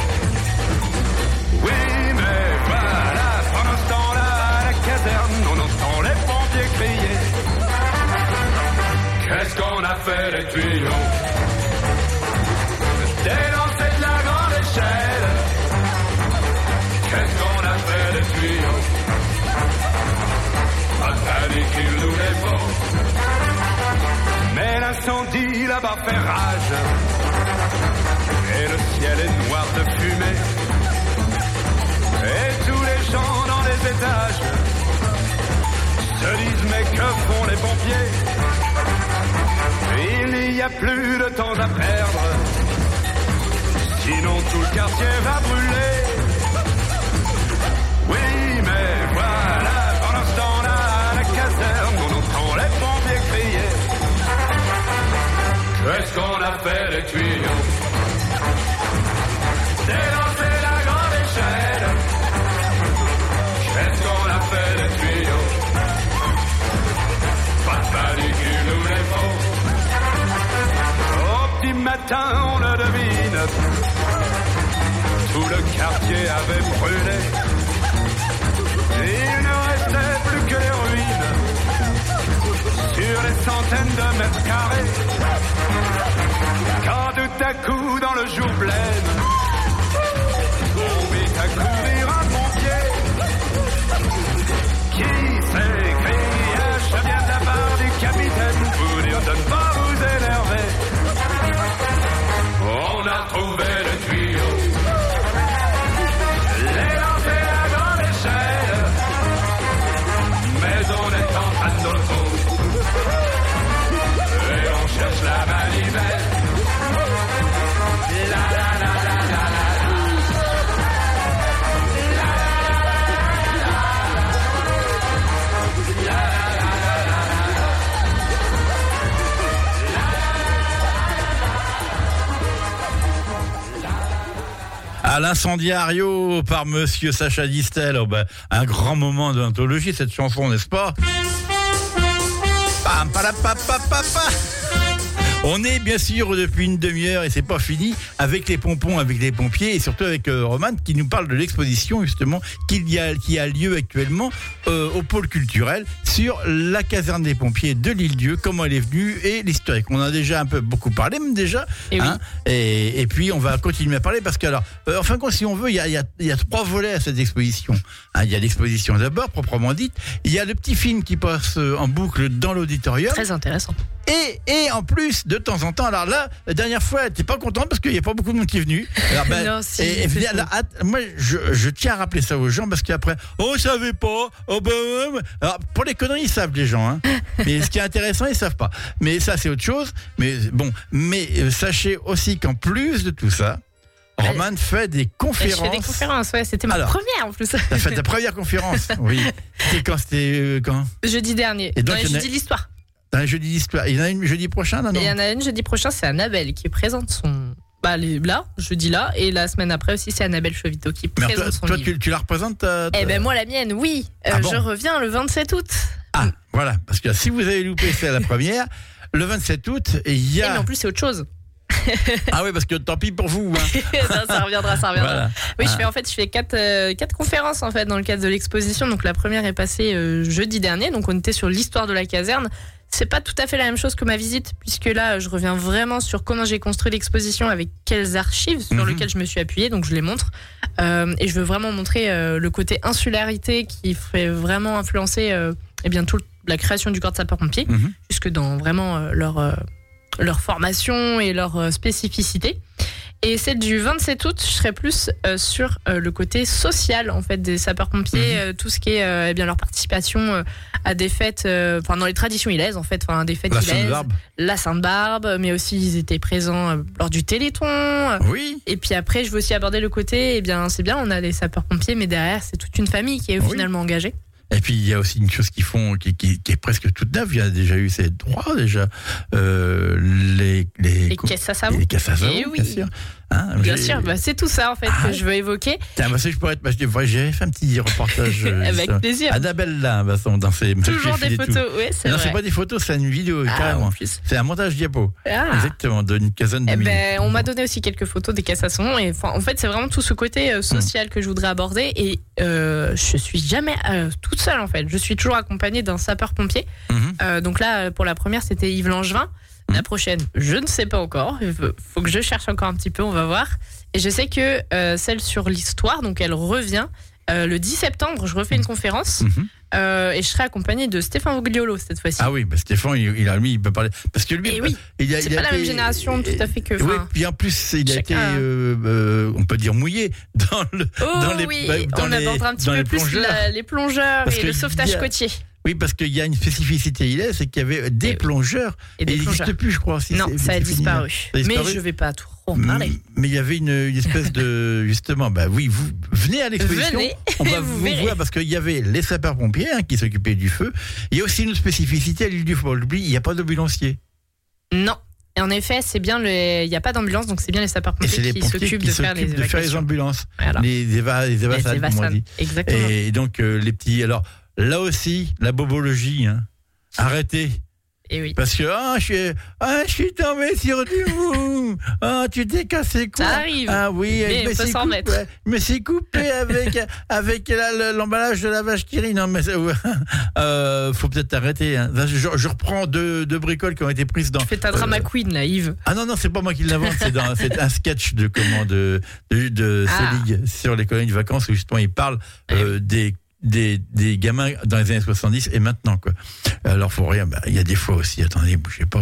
S7: Oui, mais voilà, pendant ce temps-là, à la caserne, on entend les pompiers crier. Qu'est-ce qu'on a fait les tuyaux? Délancer de la grande échelle. Qu'est-ce qu'on a fait les tuyaux? Pas de panique, il nous les faut. Mais l'incendie là-bas fait rage. Et le ciel est noir de fumée. Et tous les gens dans les étages se disent mais que font les pompiers? Il n'y a plus de temps à perdre, sinon tout le quartier va brûler. Oui mais voilà, pendant ce temps-là à la caserne on entend les pompiers crier. Qu'est-ce qu'on a fait les tuyaux? Délancer la grande échelle. Qu'est-ce qu'on a fait les tuyaux? Pas de panique, il nous les faut. Au petit matin, on le devine, tout le quartier avait brûlé. Il ne restait plus que les ruines sur les centaines de mètres carrés. Quand tout à coup, dans le jour blême, on vit à courir un pompier qui s'écrie, je viens de la part du capitaine, vous dire de ne pas vous énerver. On a trouvé le tuyau, les lancer à grande échelle, mais on est en train de le trouver, et on cherche la manivelle. La la la la la la.
S4: À l'incendiario par Monsieur Sacha Distel. Oh ben, un grand moment de l'anthologie, cette chanson, n'est-ce pas? Pam, palapapapapa. On est bien sûr depuis une demi-heure et c'est pas fini avec les pompons, avec les pompiers et surtout avec Roman qui nous parle de l'exposition justement qui a lieu actuellement au pôle culturel sur la caserne des pompiers de l'Île-Dieu, comment elle est venue et l'historique. On en a déjà un peu beaucoup parlé même déjà. Et, hein, et puis on va continuer à parler parce que alors, en fin de compte si on veut, il y a 3 volets à cette exposition. Hein, il y a l'exposition d'abord proprement dite, il y a le petit film qui passe en boucle dans l'auditorium.
S5: Très intéressant.
S4: Et en plus, de temps en temps, alors là, la dernière fois, t'es pas content parce qu'il n'y a pas beaucoup de monde qui est venu. Alors, ben,
S5: non, si,
S4: moi, je tiens à rappeler ça aux gens parce qu'après, oh, je savais pas. Oh, ben, alors, pour les conneries, ils savent les gens, hein. Mais ce qui est intéressant, ils savent pas. Mais ça, c'est autre chose. Mais bon, sachez aussi qu'en plus de tout ça, Roman fait des conférences.
S5: Je fais des conférences, ouais, c'était ma première en plus.
S4: T'as fait ta première conférence, oui. C'était quand
S5: Jeudi dernier.
S4: Et donc,
S5: jeudi l'histoire.
S4: Dans les jeudis d'histoire. Il y en a une jeudi prochain, là, non?
S5: Et il y en a une jeudi prochain, c'est Annabelle qui présente son. Là, jeudi là, et la semaine après aussi, c'est Annabelle Chovito qui présente son livre.
S4: Tu la représentes
S5: Moi, la mienne, oui.
S4: Bon.
S5: Je reviens le 27 août.
S4: Ah, voilà. Parce que si vous avez loupé, c'est la première. Le 27 août, il y a.
S5: Mais en plus, c'est autre chose.
S4: Ah oui, parce que tant pis pour vous. Hein.
S5: Non, ça reviendra. Voilà. Oui,
S4: Ah.
S5: je fais 4 conférences en fait dans le cadre de l'exposition. Donc la première est passée jeudi dernier. Donc on était sur l'histoire de la caserne. C'est pas tout à fait la même chose que ma visite, puisque là, je reviens vraiment sur comment j'ai construit l'exposition, avec quelles archives sur lesquelles je me suis appuyée, donc je les montre. Et je veux vraiment montrer le côté insularité qui fait vraiment influencer toute la création du corps de sapeur-pompier, jusque dans vraiment leur formation et leur spécificité. Et celle du 27 août, je serai plus sur le côté social en fait des sapeurs-pompiers, tout ce qui est leur participation à des fêtes, dans les traditions ilaises en fait, des fêtes ilaises, la Sainte-Barbe, mais aussi ils étaient présents lors du Téléthon.
S4: Oui.
S5: Et puis après, je veux aussi aborder le côté, c'est bien, on a des sapeurs-pompiers, mais derrière c'est toute une famille qui est finalement engagée.
S4: Et puis il y a aussi une chose qui est presque toute neuve. Il y a déjà eu ces droits les
S5: caisses à savon.
S4: Les caisses à savon,
S5: oui.
S4: bien sûr. Hein,
S5: bien sûr, c'est tout ça en fait que je veux évoquer.
S4: Tiens, je pourrais j'ai fait un petit reportage.
S5: Avec plaisir.
S4: Annabelle là, dans ses
S5: toujours des photos, oui, c'est vrai.
S4: Non, c'est pas des photos, c'est une vidéo carrément. C'est un montage diapo. Exactement, d'une quinzaine de minutes.
S5: On m'a donné aussi quelques photos des caisses à savon et en fait, c'est vraiment tout ce côté social que je voudrais aborder et je suis jamais toute seule en fait. Je suis toujours accompagnée d'un sapeur-pompier. Donc là, pour la première, c'était Yves Langevin. La prochaine, je ne sais pas encore. Il faut que je cherche encore un petit peu, on va voir. Et je sais que celle sur l'histoire, donc elle revient le 10 septembre. Je refais une conférence et je serai accompagnée de Stéphane Vogliolo cette fois-ci.
S4: Ah oui, Stéphane, il peut parler. Parce que lui,
S5: c'est pas la même génération tout à fait que.
S4: Oui, puis en plus, il a été, on peut dire, mouillé dans
S5: on abordera un petit peu plus les plongeurs et le sauvetage côtier.
S4: Oui, parce qu'il y a une spécificité ilaise, c'est qu'il y avait des plongeurs. Et il n'existe plus, je crois.
S5: Non, ça a disparu. Mais je ne vais pas trop en parler.
S4: Mais il y avait une espèce de... Justement, vous venez à l'exposition. On va vous voir, parce qu'il y avait les sapeurs-pompiers qui s'occupaient du feu. Il y a aussi une spécificité à l'île du Fort. Il n'y a pas d'ambulancier.
S5: Non. Et en effet, c'est bien il n'y a pas d'ambulance, donc c'est bien les sapeurs-pompiers qui s'occupent de faire les ambulances.
S4: Voilà. Les évasanes, comme on dit.
S5: Exactement.
S4: Et donc, les petits... Alors, là aussi, la bobologie, arrêtez.
S5: Et oui.
S4: Parce que je suis tombé sur du mou. Tu t'es cassé quoi?
S5: Ça arrive.
S4: Ah oui,
S5: mais on peut s'en remettre.
S4: Je me suis coupé avec l'emballage de la vache qui rit. Non mais faut peut-être arrêter. Je reprends deux bricoles qui ont été prises dans.
S5: Tu fais ta drama queen là, Yves.
S4: Ah non, c'est pas moi qui l'invente. C'est un sketch de Selig sur les colonies de vacances où justement il parle des gamins dans les années 70 et maintenant quoi. Alors faut rien, il y a des fois aussi, attendez, bougez pas.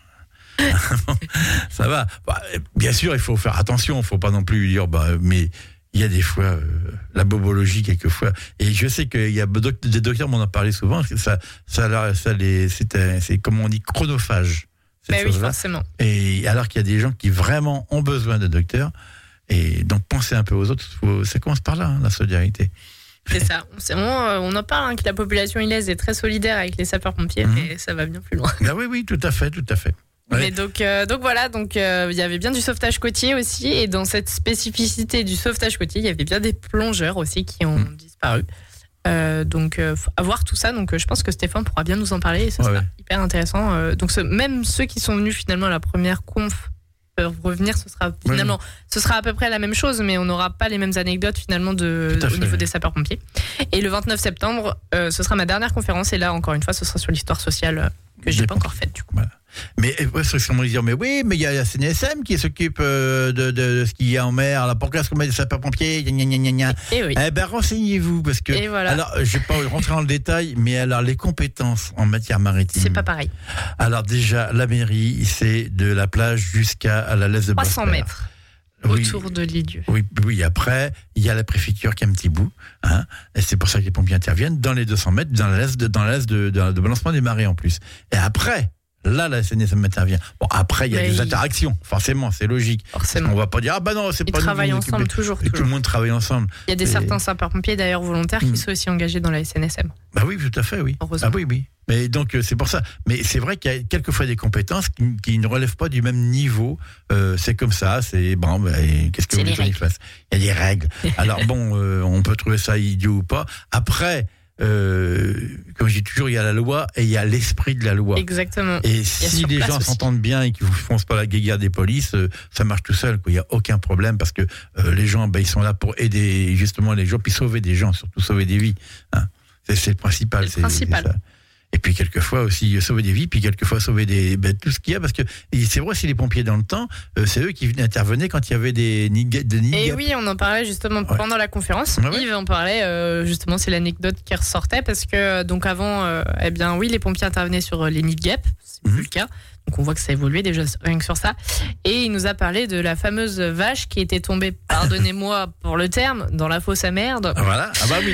S4: Ça va. Bien sûr, il faut faire attention, faut pas non plus dire mais il y a des fois la bobologie quelquefois et je sais qu'il y a des docteurs m'en ont parlé souvent parce que c'est comme on dit chronophage.
S5: Mais oui, forcément.
S4: Et alors qu'il y a des gens qui vraiment ont besoin de docteurs et donc pensez un peu aux autres, ça commence par là la solidarité.
S5: C'est ça. On en parle que la population ilaise est très solidaire avec les sapeurs-pompiers, mais ça va bien plus loin.
S4: Ah oui, tout à fait.
S5: Ouais. Mais donc voilà, il y avait bien du sauvetage côtier aussi, et dans cette spécificité du sauvetage côtier, il y avait bien des plongeurs aussi qui ont disparu. Donc à voir tout ça, donc je pense que Stéphane pourra bien nous en parler, et ce sera hyper intéressant. Donc même ceux qui sont venus finalement à la première conf peuvent revenir, ce sera à peu près la même chose, mais on n'aura pas les mêmes anecdotes finalement au niveau des sapeurs-pompiers. Et le 29 septembre, ce sera ma dernière conférence, et là encore une fois, ce sera sur l'histoire sociale que j'ai pas encore faite du coup. Voilà.
S4: Mais c'est sûrement dire, mais il y a la CNSM qui s'occupe de ce qu'il y a en mer. Alors pourquoi est-ce qu'on met des sapeurs-pompiers?
S5: Et oui.
S4: Renseignez-vous, parce que alors je vais pas rentrer dans le détail, mais alors les compétences en matière maritime,
S5: c'est pas pareil.
S4: Alors déjà, la mairie, c'est de la plage jusqu'à la laisse de
S5: 300 mètres. Autour de l'Île-Dieu.
S4: Oui, après, il y a la préfecture qui a un petit bout, et c'est pour ça que les pompiers interviennent dans les 200 mètres, dans la laisse de balancement des marées en plus. Et après, là la SNSM intervient. Bon, après il y a
S5: Mais
S4: des interactions, forcément, c'est logique.
S5: Forcément.
S4: On va pas dire ah bah non, c'est
S5: Ils
S4: pas nous
S5: travaillent
S4: qui nous
S5: ensemble,
S4: occupons.
S5: toujours.
S4: Et tout le monde travaille ensemble.
S5: Il y a des certains sapeurs-pompiers d'ailleurs volontaires qui sont aussi engagés dans la SNSM.
S4: Bah oui, tout à fait, oui.
S5: Heureusement.
S4: Ah oui. Mais donc c'est pour ça. Mais c'est vrai qu'il y a quelquefois des compétences qui ne relèvent pas du même niveau. C'est comme ça. C'est bon. Qu'est-ce que
S5: C'est
S4: vous
S5: les
S4: voulez qu'on y fasse ? Il y a des règles. Alors bon, on peut trouver ça idiot ou pas. Après, comme je dis toujours, il y a la loi et il y a l'esprit de la loi.
S5: Exactement.
S4: Et si les gens s'entendent bien et qu'ils ne foncent pas la guéguerre des polices, ça marche tout seul. Il n'y a aucun problème parce que les gens, ils sont là pour aider justement les gens, puis sauver des gens, surtout sauver des vies. Hein. C'est le principal.
S5: C'est le principal.
S4: C'est ça. Et puis quelquefois aussi sauver des vies, puis quelquefois sauver tout ce qu'il y a, parce que et c'est vrai, si les pompiers dans le temps, c'est eux qui intervenaient quand il y avait des nids de
S5: Et oui, on en parlait justement pendant la conférence.
S4: Ouais.
S5: Yves en parlait justement, c'est l'anecdote qui ressortait parce que donc avant, oui, les pompiers intervenaient sur les nids de guêpes, c'est plus le cas. Donc on voit que ça a évolué déjà rien que sur ça. Et il nous a parlé de la fameuse vache qui était tombée, pardonnez-moi pour le terme, dans la fosse à merde.
S4: Voilà. Ah bah oui,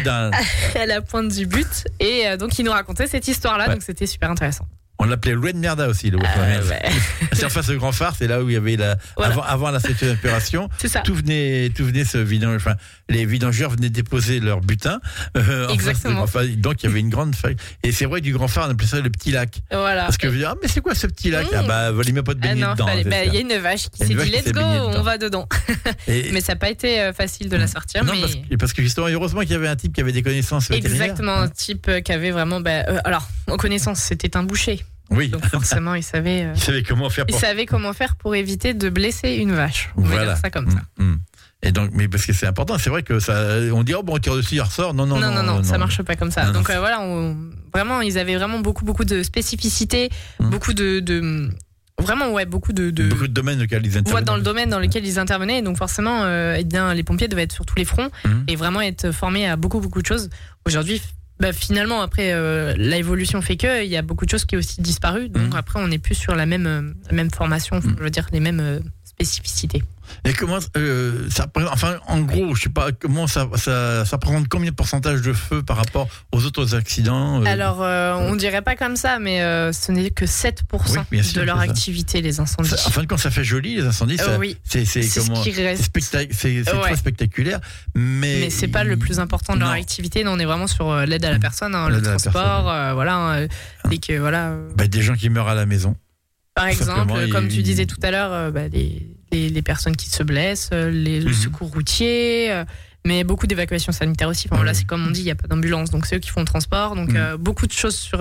S5: à la pointe du but. Et donc il nous racontait cette histoire-là, donc c'était super intéressant.
S4: On l'appelait Louet de Merda aussi, le C'est en face au Grand Phare, c'est là où il y avait avant la septième opération.
S5: C'est ça.
S4: Tout venait se vidanger. Enfin, les vidangeurs venaient déposer leur butin.
S5: Exactement.
S4: Donc il y avait une grande feuille. Et c'est vrai que du Grand Phare, on appelait ça le petit lac.
S5: Voilà.
S4: Parce que je dis, mais c'est quoi ce petit lac ? Ah bah, il met pas de baigner dedans.
S5: Il y a une vache qui s'est dit let's go, on va dedans. Mais ça n'a pas été facile de la sortir.
S4: Non, parce que justement, heureusement qu'il y avait un type qui avait des connaissances vétérinaires.
S5: Exactement, un type qui avait vraiment. Alors, en connaissance, c'était un boucher.
S4: Oui.
S5: Donc forcément, il savait
S4: comment faire
S5: pour éviter de blesser une vache. On va dire ça comme ça.
S4: Et donc, mais parce que c'est important, c'est vrai que ça, on dit on tire dessus, il ressort. Non,
S5: ça marche pas comme ça. Donc vraiment, ils avaient vraiment beaucoup de spécificités, beaucoup de vraiment beaucoup de beaucoup de
S4: domaines dans lesquels ils intervenaient.
S5: Dans le domaine dans lequel ils intervenaient. Donc forcément, les pompiers devaient être sur tous les fronts et vraiment être formés à beaucoup de choses. Aujourd'hui. Finalement, après, l'évolution fait qu'il y a beaucoup de choses qui ont aussi disparu. Donc après, on n'est plus sur la même formation, je veux dire, les mêmes spécificités.
S4: Et comment ça représente, enfin, en gros, je sais pas, comment ça représente combien de pourcentage de feu par rapport aux autres accidents
S5: Alors, on dirait pas comme ça, mais ce n'est que 7% de leur activité, les incendies.
S4: En fin de compte, ça fait joli, les incendies. C'est comment
S5: ce qui reste.
S4: C'est très spectaculaire, mais
S5: c'est pas le plus important de leur activité. Non, on est vraiment sur l'aide à la personne, le transport, et que
S4: des gens qui meurent à la maison.
S5: Par exemple, comme tu disais tout à l'heure, les personnes qui se blessent, le secours routier, mais beaucoup d'évacuations sanitaires aussi. Enfin, là, c'est comme on dit, il n'y a pas d'ambulance, donc c'est eux qui font le transport. Donc beaucoup de choses sur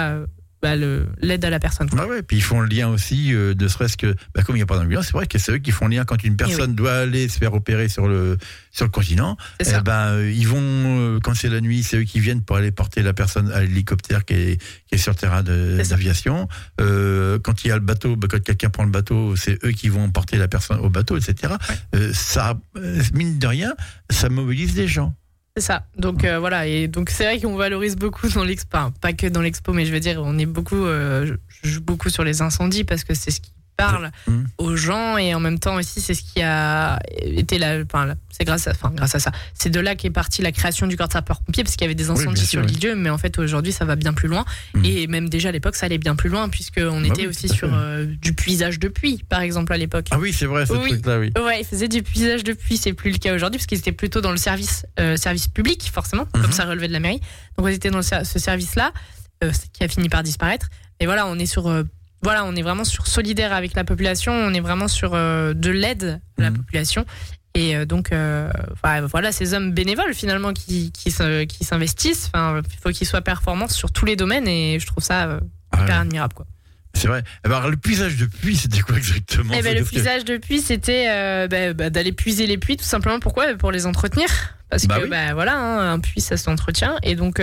S5: l'aide à la personne.
S4: Puis ils font le lien aussi, de serait-ce que, comme il n'y a pas d'ambulance, c'est vrai que c'est eux qui font le lien quand une personne doit aller se faire opérer sur le continent. Ils vont, quand c'est la nuit, c'est eux qui viennent pour aller porter la personne à l'hélicoptère qui est sur le terrain d'aviation. Quand il y a le bateau, quand quelqu'un prend le bateau, c'est eux qui vont porter la personne au bateau, etc. Ça, mine de rien, ça mobilise des gens.
S5: C'est ça. Donc et donc c'est vrai qu'on valorise beaucoup dans l'expo, pas que dans l'expo, mais je veux dire, on est beaucoup, je joue beaucoup sur les incendies parce que c'est ce qui parle aux gens et en même temps aussi c'est ce qui a été c'est grâce à ça. C'est de là qu'est partie la création du corps de sapeur-pompier parce qu'il y avait des incendies sur l'île-Dieu, mais en fait aujourd'hui ça va bien plus loin et même déjà à l'époque ça allait bien plus loin puisqu'on était aussi sur du puisage de puits par exemple à l'époque.
S4: Ah oui, c'est vrai, ce truc-là, oui.
S5: Ouais, ils faisaient du puisage de puits, c'est plus le cas aujourd'hui parce qu'ils étaient plutôt dans le service public forcément, comme ça relevait de la mairie. Donc on était dans ce service-là qui a fini par disparaître. Et voilà, on est sur on est vraiment sur solidaire avec la population, on est vraiment sur de l'aide à la population. Et donc, ces hommes bénévoles finalement qui s'investissent, il faut qu'ils soient performants sur tous les domaines et je trouve ça hyper admirable, quoi.
S4: C'est vrai. Alors, le puisage de puits, c'était quoi exactement ?
S5: Le puisage de puits, c'était d'aller puiser les puits, tout simplement. Pourquoi ? Pour les entretenir. Parce que, un puits, ça s'entretient. Et donc...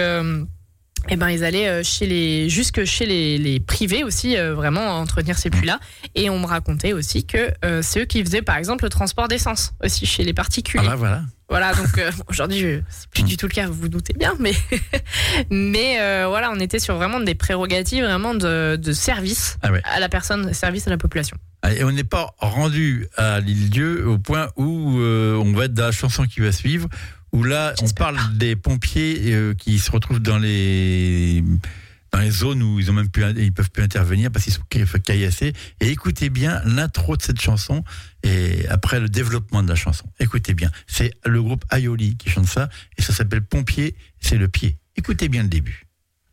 S5: ils allaient jusque chez les privés aussi, vraiment entretenir ces puits-là. Et on me racontait aussi que c'est eux qui faisaient par exemple le transport d'essence aussi chez les particuliers.
S4: Ah voilà.
S5: Voilà, donc aujourd'hui c'est plus du tout le cas, vous vous doutez bien, mais on était sur vraiment des prérogatives vraiment de service à la personne, service à la population.
S4: Et on n'est pas rendu à l'île-Dieu au point où on va être dans la chanson qui va suivre. Où là, on parle des pompiers qui se retrouvent dans les dans les zones où ils peuvent plus intervenir parce qu'ils sont caillassés. Et écoutez bien l'intro de cette chanson et après le développement de la chanson. Écoutez bien, c'est le groupe Aioli qui chante ça et ça s'appelle Pompier, c'est le pied. Écoutez bien le début.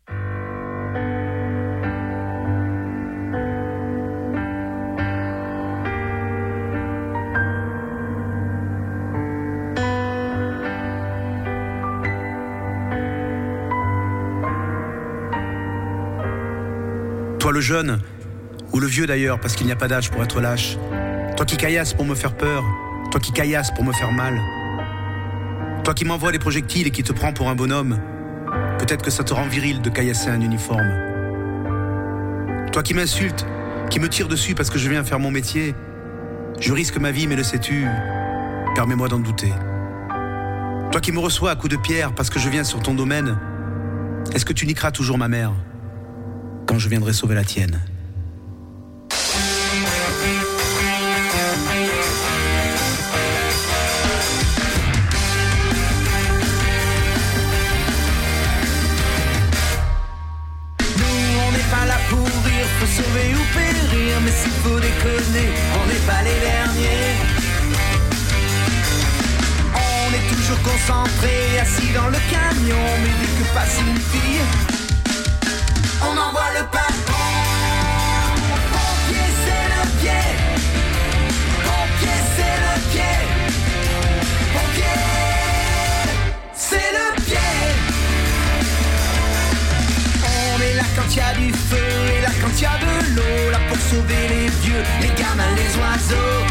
S8: Toi le jeune, ou le vieux d'ailleurs, parce qu'il n'y a pas d'âge pour être lâche. Toi qui caillasses pour me faire peur, toi qui caillasses pour me faire mal. Toi qui m'envoies des projectiles et qui te prends pour un bonhomme. Peut-être que ça te rend viril de caillasser un uniforme. Toi qui m'insultes, qui me tire dessus parce que je viens faire mon métier. Je risque ma vie, mais le sais-tu, permets-moi d'en douter. Toi qui me reçois à coups de pierre parce que je viens sur ton domaine. Est-ce que tu niqueras toujours ma mère quand je viendrai sauver la tienne?
S9: Nous, on n'est pas là pour rire, faut sauver ou périr, mais s'il faut déconner, on n'est pas les derniers. On est toujours concentrés, assis dans le camion, mais dès que passe une fille, on envoie le patron. Pompier, c'est le pied. Pompier, c'est le pied. Pompier, c'est le pied. On est là quand il y a du feu et là quand il y a de l'eau, là pour sauver les vieux, les gamins, les oiseaux.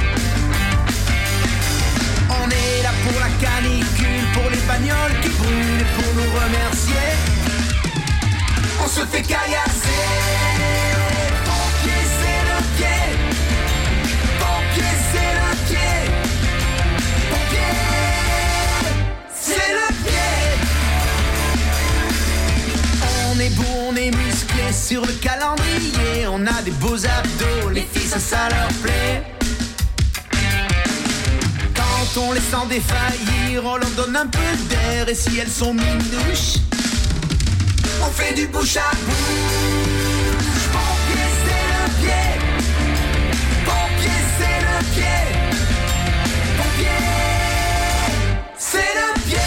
S9: On est là pour la canicule, pour les bagnoles qui brûlent et pour nous remercier. On se fait caillasser. Pompier, c'est le pied. Pompier, c'est le pied. Pompier, c'est le pied. On est beau, on est musclé sur le calendrier. On a des beaux abdos, les filles ça leur plaît. Quand on les sent défaillir, on leur donne un peu d'air. Et si elles sont minouches, on fait du bouche à bouche. Pompier, c'est le pied. Pompier, c'est le pied. Pompier, c'est le pied.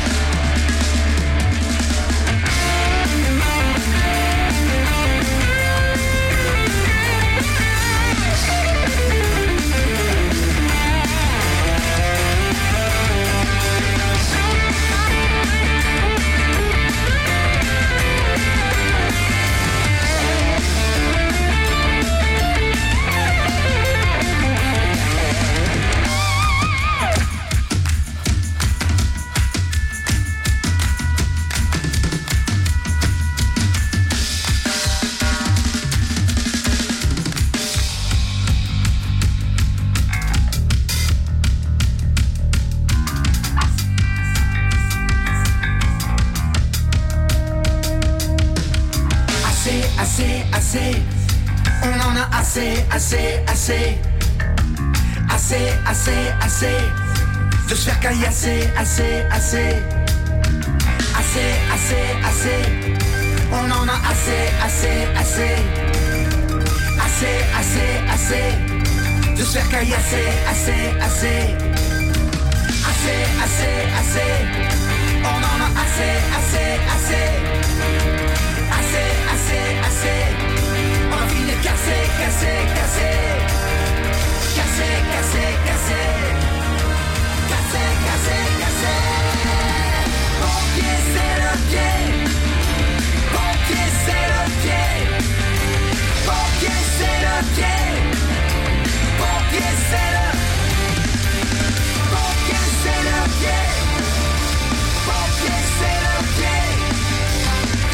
S9: On en a assez, assez, assez. Assez, assez, assez. De se faire caillasser, assez, assez. Assez, assez, assez. On en a assez, assez, assez. Assez, assez, assez. De se faire caillasser, assez, assez. Assez, assez, assez. On en a assez, assez, assez. Assez, assez, assez. On a fini de casser, casser, casser. Casser, casser, casser. Casser, casser, casser. Pompier, c'est le pied. Pompier, c'est le pied. Pompier, c'est le pied. Pompier, c'est le. Pompier, c'est le pied. Pompier, c'est le pied.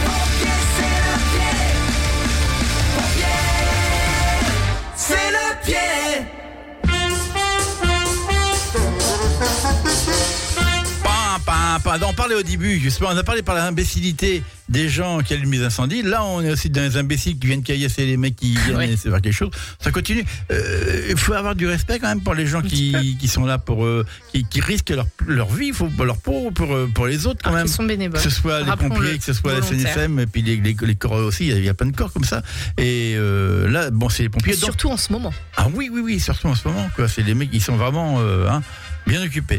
S9: Pompier, c'est le pied. Pompier, c'est le pied.
S4: on parlait au début, justement, on a parlé par l'imbécilité des gens qui allument les incendies. Là, on est aussi dans les imbéciles qui viennent caillasser les mecs qui viennent essayer de faire quelque chose. Ça continue. Il faut avoir du respect quand même pour les gens qui sont là pour qui risquent leur vie, leur peau pour les autres quand même.
S5: Ils sont bénévoles.
S4: Que ce soit les pompiers, que ce soit la SNSM, et puis les corps aussi. Il y a plein de corps comme ça. Et là, bon, c'est les pompiers.
S5: Surtout en ce moment.
S4: Ah oui, surtout en ce moment, quoi. C'est les mecs qui sont vraiment bien occupés.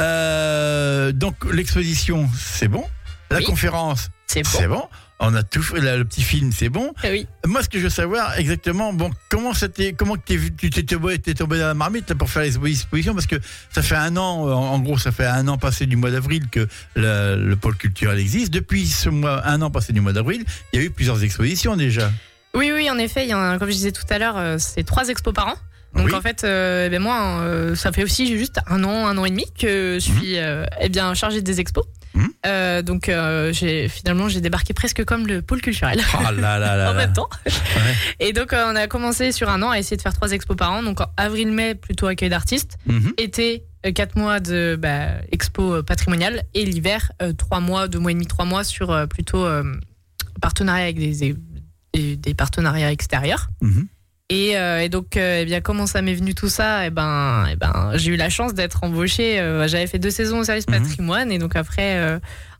S4: Donc l'exposition, c'est bon. La conférence, c'est bon. On a tout fait, le petit film, c'est bon.
S5: Oui.
S4: Moi, ce que je veux savoir exactement, comment tu t'es tombé dans la marmite là, pour faire l'exposition, parce que ça fait 1 an, en gros, ça fait 1 an passé du mois d'avril que le pôle culturel existe. Depuis 1 an passé du mois d'avril, il y a eu plusieurs expositions déjà. Oui,
S5: en effet, il y a, comme je disais tout à l'heure, c'est 3 expos par an. Donc en fait, moi, ça fait aussi juste 1 an et demi que je suis chargée des expos. Donc j'ai débarqué presque comme le pôle culturel en même temps. Et donc on a commencé sur 1 an à essayer de faire 3 expos par an. Donc en avril-mai plutôt accueil d'artistes, été 4 mois de expo patrimoniale, et l'hiver 2 mois et demi 3 mois sur plutôt partenariat avec des partenariats extérieurs. Et donc, comment ça m'est venu tout ça ? J'ai eu la chance d'être embauchée. J'avais fait 2 saisons au service patrimoine, et donc après,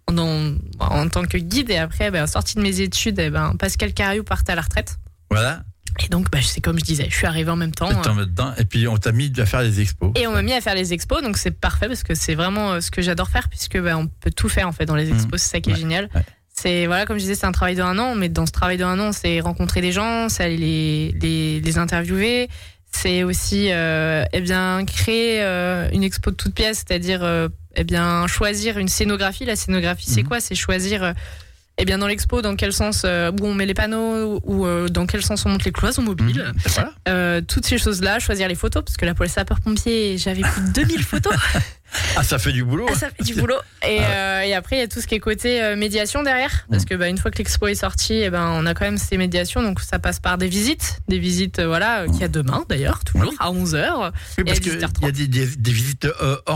S5: en tant que guide, et après, sortie de mes études, Pascal Cariou partait à la retraite.
S4: Voilà.
S5: Et donc, c'est comme je disais, je suis arrivée en même temps.
S4: Et puis, on t'a mis à faire les expos.
S5: Et on m'a mis à faire les expos, donc c'est parfait, parce que c'est vraiment ce que j'adore faire, puisque on peut tout faire en fait dans les expos. C'est ça qui est génial. Ouais. C'est, comme je disais, c'est un travail de 1 an, mais dans ce travail de 1 an, c'est rencontrer des gens, c'est aller les interviewer, c'est aussi créer une expo de toutes pièces, c'est-à-dire choisir une scénographie. La scénographie, c'est quoi ? C'est choisir dans l'expo, dans quel sens où on met les panneaux, ou dans quel sens on monte les cloisons mobiles. Toutes ces choses-là, choisir les photos, parce que là, pour les sapeurs-pompiers, j'avais plus de 2000 photos.
S4: Ah, ça fait du boulot.
S5: Ça fait du boulot. Et après, il y a tout ce qui est côté médiation derrière. Parce que une fois que l'expo est sortie, on a quand même ces médiations. Donc ça passe par des visites. Des visites, qu'il y a demain d'ailleurs, toujours à 11h.
S4: Oui, parce qu'il y a des visites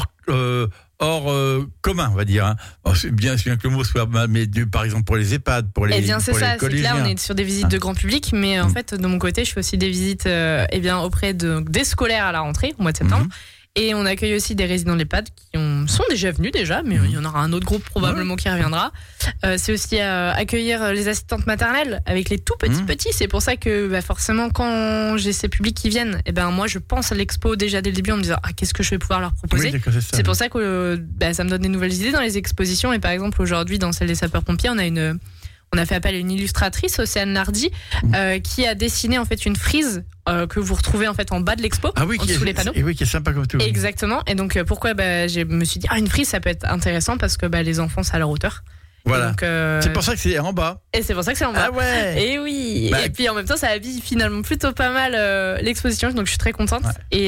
S4: hors commun, on va dire. C'est bien que le mot soit, mais par exemple pour les EHPAD, pour les
S5: c'est ça. C'est que là, on est sur des visites de grand public, mais en fait, de mon côté, je fais aussi des visites auprès des scolaires à la rentrée, au mois de septembre. Et on accueille aussi des résidents de l'EHPAD qui sont déjà venus mais il y en aura un autre groupe probablement qui reviendra. C'est aussi accueillir les assistantes maternelles avec les tout petits. C'est pour ça que forcément, quand j'ai ces publics qui viennent, moi je pense à l'expo déjà dès le début en me disant qu'est-ce que je vais pouvoir leur proposer. C'est pour ça que ça me donne des nouvelles idées dans les expositions. Et par exemple aujourd'hui dans celle des sapeurs-pompiers, on a fait appel à une illustratrice, Océane Nardi, qui a dessiné en fait une frise que vous retrouvez en fait en bas de l'expo, en dessous les panneaux.
S4: Et qui est sympa comme tout.
S5: Exactement. Et donc pourquoi je me suis dit une frise ça peut être intéressant, parce que les enfants c'est à leur hauteur.
S4: Voilà. Donc, c'est pour ça que c'est en bas.
S5: Et c'est pour ça que c'est en bas.
S4: Ah ouais.
S5: Et oui. Et puis en même temps ça habille finalement plutôt pas mal l'exposition, donc je suis très contente.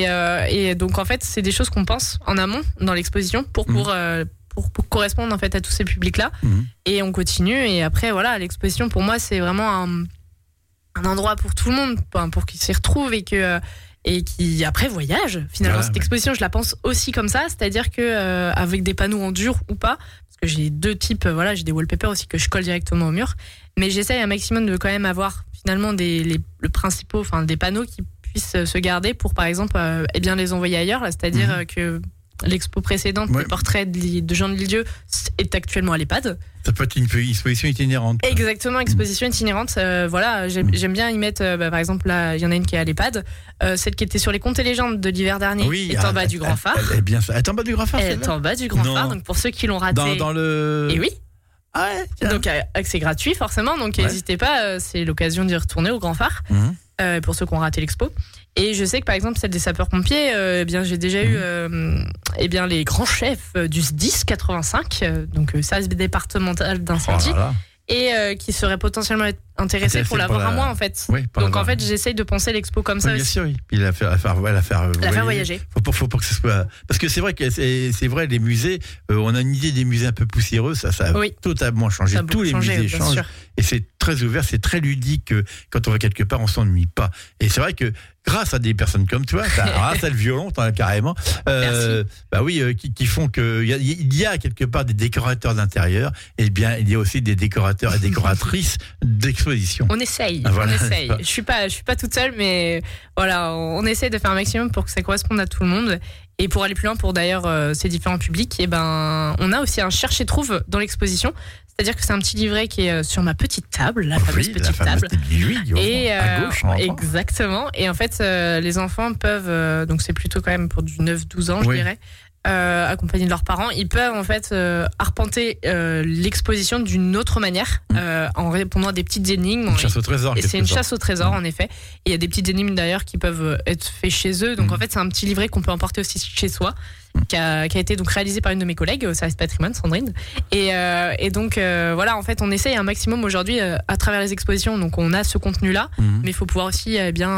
S5: Et donc en fait c'est des choses qu'on pense en amont dans l'exposition pour correspondre en fait à tous ces publics-là. Et on continue, et après l'exposition pour moi c'est vraiment un endroit pour tout le monde, pour qu'ils s'y retrouvent et qui après voyage. Finalement cette exposition je la pense aussi comme ça, c'est-à-dire que avec des panneaux en dur ou pas, parce que j'ai 2 types, j'ai des wallpapers aussi que je colle directement au mur, mais j'essaye un maximum de quand même avoir finalement des panneaux qui puissent se garder pour par exemple les envoyer ailleurs, c'est-à-dire que l'expo précédente, le portrait de Jean de Lisieux, est actuellement à l'EHPAD.
S4: Ça peut être une exposition itinérante.
S5: Exactement, exposition itinérante. J'aime bien y mettre, par exemple, là, il y en a une qui est à l'EHPAD. Celle qui était sur les contes et légendes de l'hiver dernier est en bas du Grand Phare.
S4: Elle est bien ça. Elle est en bas du Grand Phare.
S5: Elle est en bas du Grand Phare. Donc pour ceux qui l'ont raté.
S4: Dans le.
S5: Et oui.
S4: Ah ouais,
S5: donc accès gratuit forcément. Donc n'hésitez pas. C'est l'occasion d'y retourner au Grand Phare. Pour ceux qui ont raté l'expo. Et je sais que par exemple celle des sapeurs-pompiers, j'ai déjà eu les grands chefs du SDIS 85, donc service départemental d'incendie, et qui seraient potentiellement intéressés pour l'avoir à moi en fait. Donc en fait j'essaye de penser l'expo comme ça
S4: bien
S5: aussi.
S4: Sûr, oui. Puis la faire
S5: voyager.
S4: Faut que ce soit, parce que c'est vrai que c'est vrai, les musées, on a une idée des musées un peu poussiéreux, ça a totalement changé. Tous les musées changent. Et c'est très ouvert, c'est très ludique. Quand on va quelque part, on s'ennuie pas. Et c'est vrai que grâce à des personnes comme toi, grâce à le violon, carrément, qui font que il y a quelque part des décorateurs d'intérieur. Et bien, il y a aussi des décorateurs et décoratrices d'exposition.
S5: On essaye,
S4: Voilà.
S5: on essaye. Je suis pas toute seule, mais voilà, on essaye de faire un maximum pour que ça corresponde à tout le monde. Et pour aller plus loin, pour d'ailleurs ces différents publics, on a aussi un cherche et trouve dans l'exposition. C'est-à-dire que c'est un petit livret qui est sur ma petite table, la fameuse petite table.
S4: Et à gauche,
S5: exactement. Et en fait, les enfants peuvent, donc c'est plutôt quand même pour du 9-12 ans, je dirais, accompagnés de leurs parents, ils peuvent en fait arpenter l'exposition d'une autre manière en répondant à des petites énigmes.
S4: Une chasse au trésor.
S5: Et c'est une chasse au trésor en effet. Et il y a des petites énigmes d'ailleurs qui peuvent être faites chez eux. Donc en fait c'est un petit livret qu'on peut emporter aussi chez soi. Qui a été donc réalisé par une de mes collègues au service patrimoine, Sandrine. Et donc voilà, en fait, on essaye un maximum aujourd'hui à travers les expositions. Donc on a ce contenu-là, mais il faut pouvoir aussi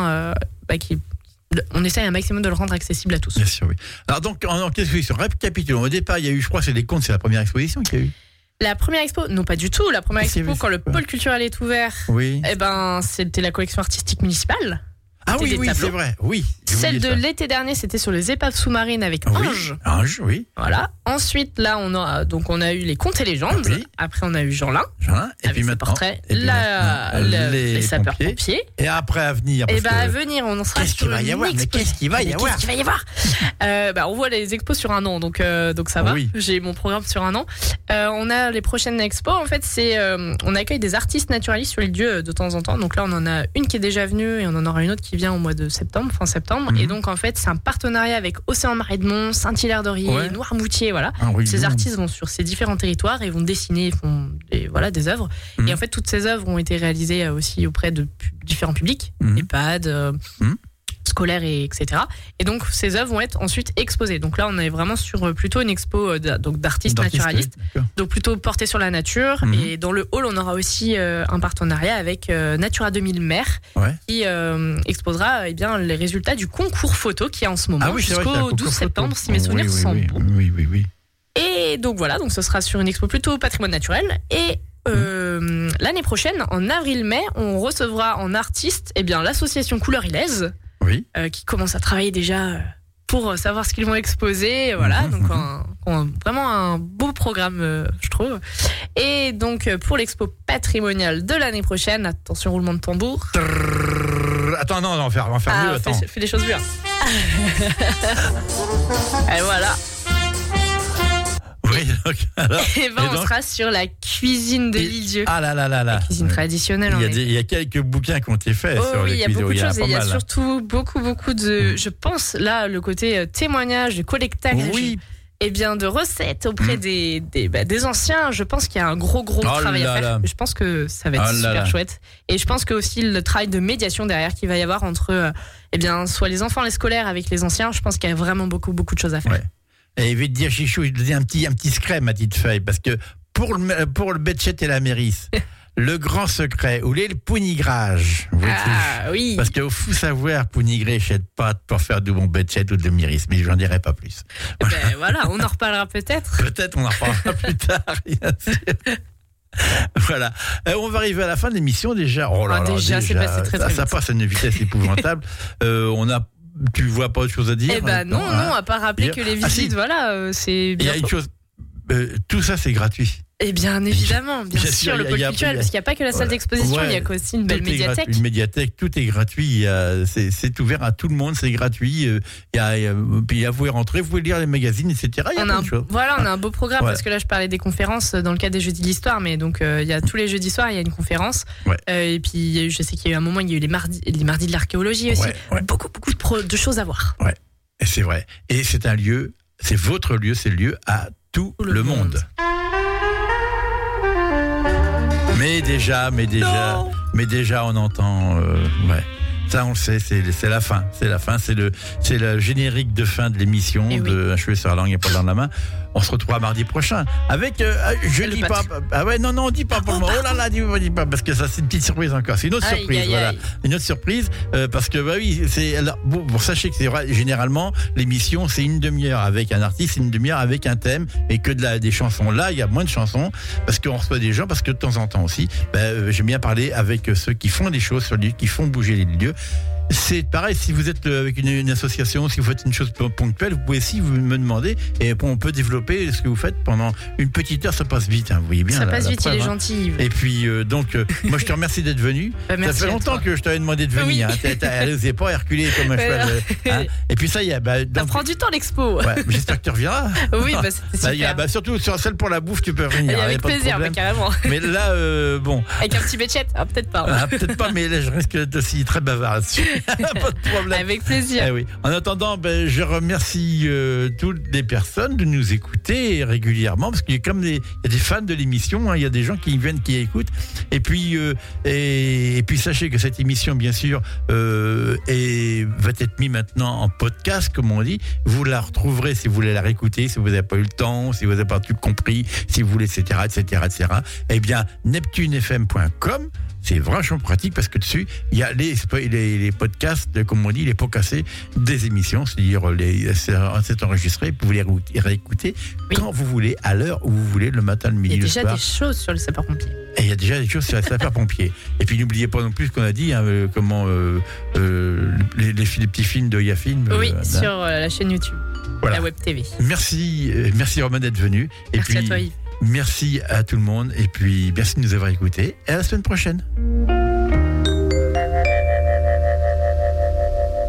S5: on essaye un maximum de le rendre accessible à tous.
S4: Bien sûr, oui. Alors donc en exposition, récapitulons. Au départ, il y a eu, je crois, c'est les contes, c'est la première exposition qu'il y a eu.
S5: La première expo, non pas du tout. La première expo, quand le pôle culturel est ouvert, c'était la collection artistique municipale.
S4: Ah oui, c'est vrai. Oui.
S5: Celle de l'été dernier, c'était sur les épaves sous-marines avec Ange.
S4: Ange, oui.
S5: Voilà. Ensuite, là, on a eu les contes et légendes. Oui. Après, on a eu Jeanlin.
S4: Et puis maintenant,
S5: les sapeurs-pompiers.
S4: Et après, à venir.
S5: À venir, on en sera
S4: sur qu'est-ce qu'il va y avoir
S5: on voit les expos sur un an, donc ça va. Oui. J'ai mon programme sur un an. On a les prochaines expos. En fait, on accueille des artistes naturalistes sur les lieux de temps en temps. Donc là, on en a une qui est déjà venue et on en aura une autre qui vient au mois de septembre, fin septembre. Et donc, en fait, c'est un partenariat avec Océan Marais de Mont, Saint-Hilaire-d'Orier, Noirmoutier, voilà. Ces artistes vont sur ces différents territoires et vont dessiner, font des œuvres. Et en fait, toutes ces œuvres ont été réalisées aussi auprès de différents publics, EHPAD, scolaires, etc. Et donc, ces œuvres vont être ensuite exposées. Donc là, on est vraiment sur plutôt une expo d'artistes naturalistes, donc plutôt portée sur la nature. Et dans le hall, on aura aussi un partenariat avec Natura 2000 Mer, qui exposera les résultats du concours photo qui est en ce moment jusqu'au 12 septembre, si mes souvenirs sont bons.
S4: Oui.
S5: Et donc voilà, donc ce sera sur une expo plutôt patrimoine naturel. Et l'année prochaine, en avril-mai, on recevra en artiste l'association Couleur Ilaise. Qui commence à travailler déjà pour savoir ce qu'ils vont exposer. Voilà, donc vraiment un beau programme, je trouve. Et donc, pour l'expo patrimoniale de l'année prochaine, attention, roulement de tambour.
S4: Attends, non, on va faire mieux. Attends.
S5: Fais des choses bien. Et voilà.
S4: Oui,
S5: on sera sur la cuisine de l'Île-Dieu.
S4: Ah là.
S5: La cuisine traditionnelle.
S4: Il y a quelques bouquins qui ont été faits sur les cuisines.
S5: Il y a beaucoup de choses et il y a surtout beaucoup de, je pense, là, le côté témoignage, de collectage. De recettes auprès des anciens. Je pense qu'il y a un gros travail à faire. Je pense que ça va être super chouette. Et je pense que aussi le travail de médiation derrière qu'il va y avoir entre, soit les enfants, les scolaires avec les anciens. Je pense qu'il y a vraiment beaucoup de choses à faire.
S4: Et il veut te dire, Chichou, je te dis un petit secret, ma petite feuille, parce que pour le Betchet et la Mérisse, le grand secret, ou le pounigrage.
S5: Oui.
S4: Parce qu'il faut savoir pounigrer chez pas pour faire du bon Betchet ou de Mérisse, mais j'en dirai pas plus.
S5: Voilà, on en reparlera peut-être.
S4: Peut-être on en reparlera plus tard, bien sûr. Voilà. On va arriver à la fin de l'émission déjà.
S5: Déjà, c'est passé très vite.
S4: Ça passe à une vitesse épouvantable. Tu vois pas autre chose à dire?
S5: Non, à part rappeler que les visites, c'est bien.
S4: Il y a une chose, tout ça c'est gratuit.
S5: Et bien évidemment, bien sûr, le pôle culturel, parce qu'il n'y a pas que la salle d'exposition, il y a aussi une belle médiathèque.
S4: Une médiathèque, tout est gratuit, c'est ouvert à tout le monde, c'est gratuit. Puis vous pouvez rentrer, vous pouvez lire les magazines, etc.
S5: On a un beau programme, parce que là je parlais des conférences dans le cadre des Jeudis de l'Histoire, mais donc il y a tous les jeudis soirs, il y a une conférence. Et puis je sais qu'il y a eu un moment, il y a eu les mardis de l'archéologie aussi. Beaucoup de choses à voir.
S4: Et c'est vrai. Et c'est un lieu, c'est votre lieu, c'est le lieu à tout le monde. Mais déjà, on entend, Ça, on le sait, c'est la fin. C'est la fin, c'est le générique de fin de l'émission de Un cheveu sur la langue et pas dans la main. On se retrouvera mardi prochain avec, je dis pas, non, on dit pas pour le moment. Oh là là, dis pas, parce que ça, c'est une petite surprise encore. C'est une autre surprise, voilà. Une autre surprise, parce que, c'est, alors, bon, sachez que c'est vrai, généralement, l'émission, c'est une demi-heure avec un artiste, une demi-heure avec un thème, et que des chansons. Là, il y a moins de chansons, parce qu'on reçoit des gens, parce que de temps en temps aussi, j'aime bien parler avec ceux qui font des choses sur les lieux, qui font bouger les lieux. C'est pareil, si vous êtes avec une association, si vous faites une chose ponctuelle, vous pouvez aussi me demander, et on peut développer ce que vous faites pendant une petite heure, ça passe vite, hein, vous voyez bien.
S5: Ça passe vite,
S4: preuve,
S5: il est gentil.
S4: Et puis, moi je te remercie d'être venu. Ça fait longtemps que je t'avais demandé de venir. Hein. Elle n'osait pas herculer comme un cheval. Hein. Et puis ça y est.
S5: Ça prend du temps l'expo.
S4: Ouais, j'espère que tu reviendras.
S5: Oui, c'était super.
S4: Surtout sur celle pour la bouffe, tu peux venir.
S5: Avec plaisir, carrément.
S4: Mais là, bon.
S5: Avec un petit béchette, peut-être pas.
S4: Peut-être pas, mais là, je risque d'être aussi très bavard là-dessus. Pas de problème.
S5: Avec plaisir.
S4: Oui. En attendant, je remercie toutes les personnes de nous écouter régulièrement, parce qu'il y a comme il y a des fans de l'émission, hein, il y a des gens qui viennent, qui écoutent. Et puis sachez que cette émission, bien sûr, va être mise maintenant en podcast, comme on dit. Vous la retrouverez si vous voulez la réécouter, si vous n'avez pas eu le temps, si vous n'avez pas tout compris, si vous voulez, etc. Eh bien, neptunefm.com. C'est vachement pratique parce que dessus, il y a les podcasts, comme on dit, les pots cassés des émissions. C'est-à-dire, c'est enregistré, vous pouvez les réécouter quand vous voulez, à l'heure où vous voulez, le matin, le midi, le soir.
S5: Il y a déjà des choses sur les sapeurs-pompiers.
S4: Et il y a déjà des choses sur les sapeurs-pompiers. Et puis, n'oubliez pas non plus ce qu'on a dit, les petits films de Yafin.
S5: Sur la chaîne YouTube, la Web TV.
S4: Merci Romain d'être venu.
S5: Merci à toi, Yves.
S4: Merci à tout le monde et puis merci de nous avoir écoutés et à la semaine prochaine.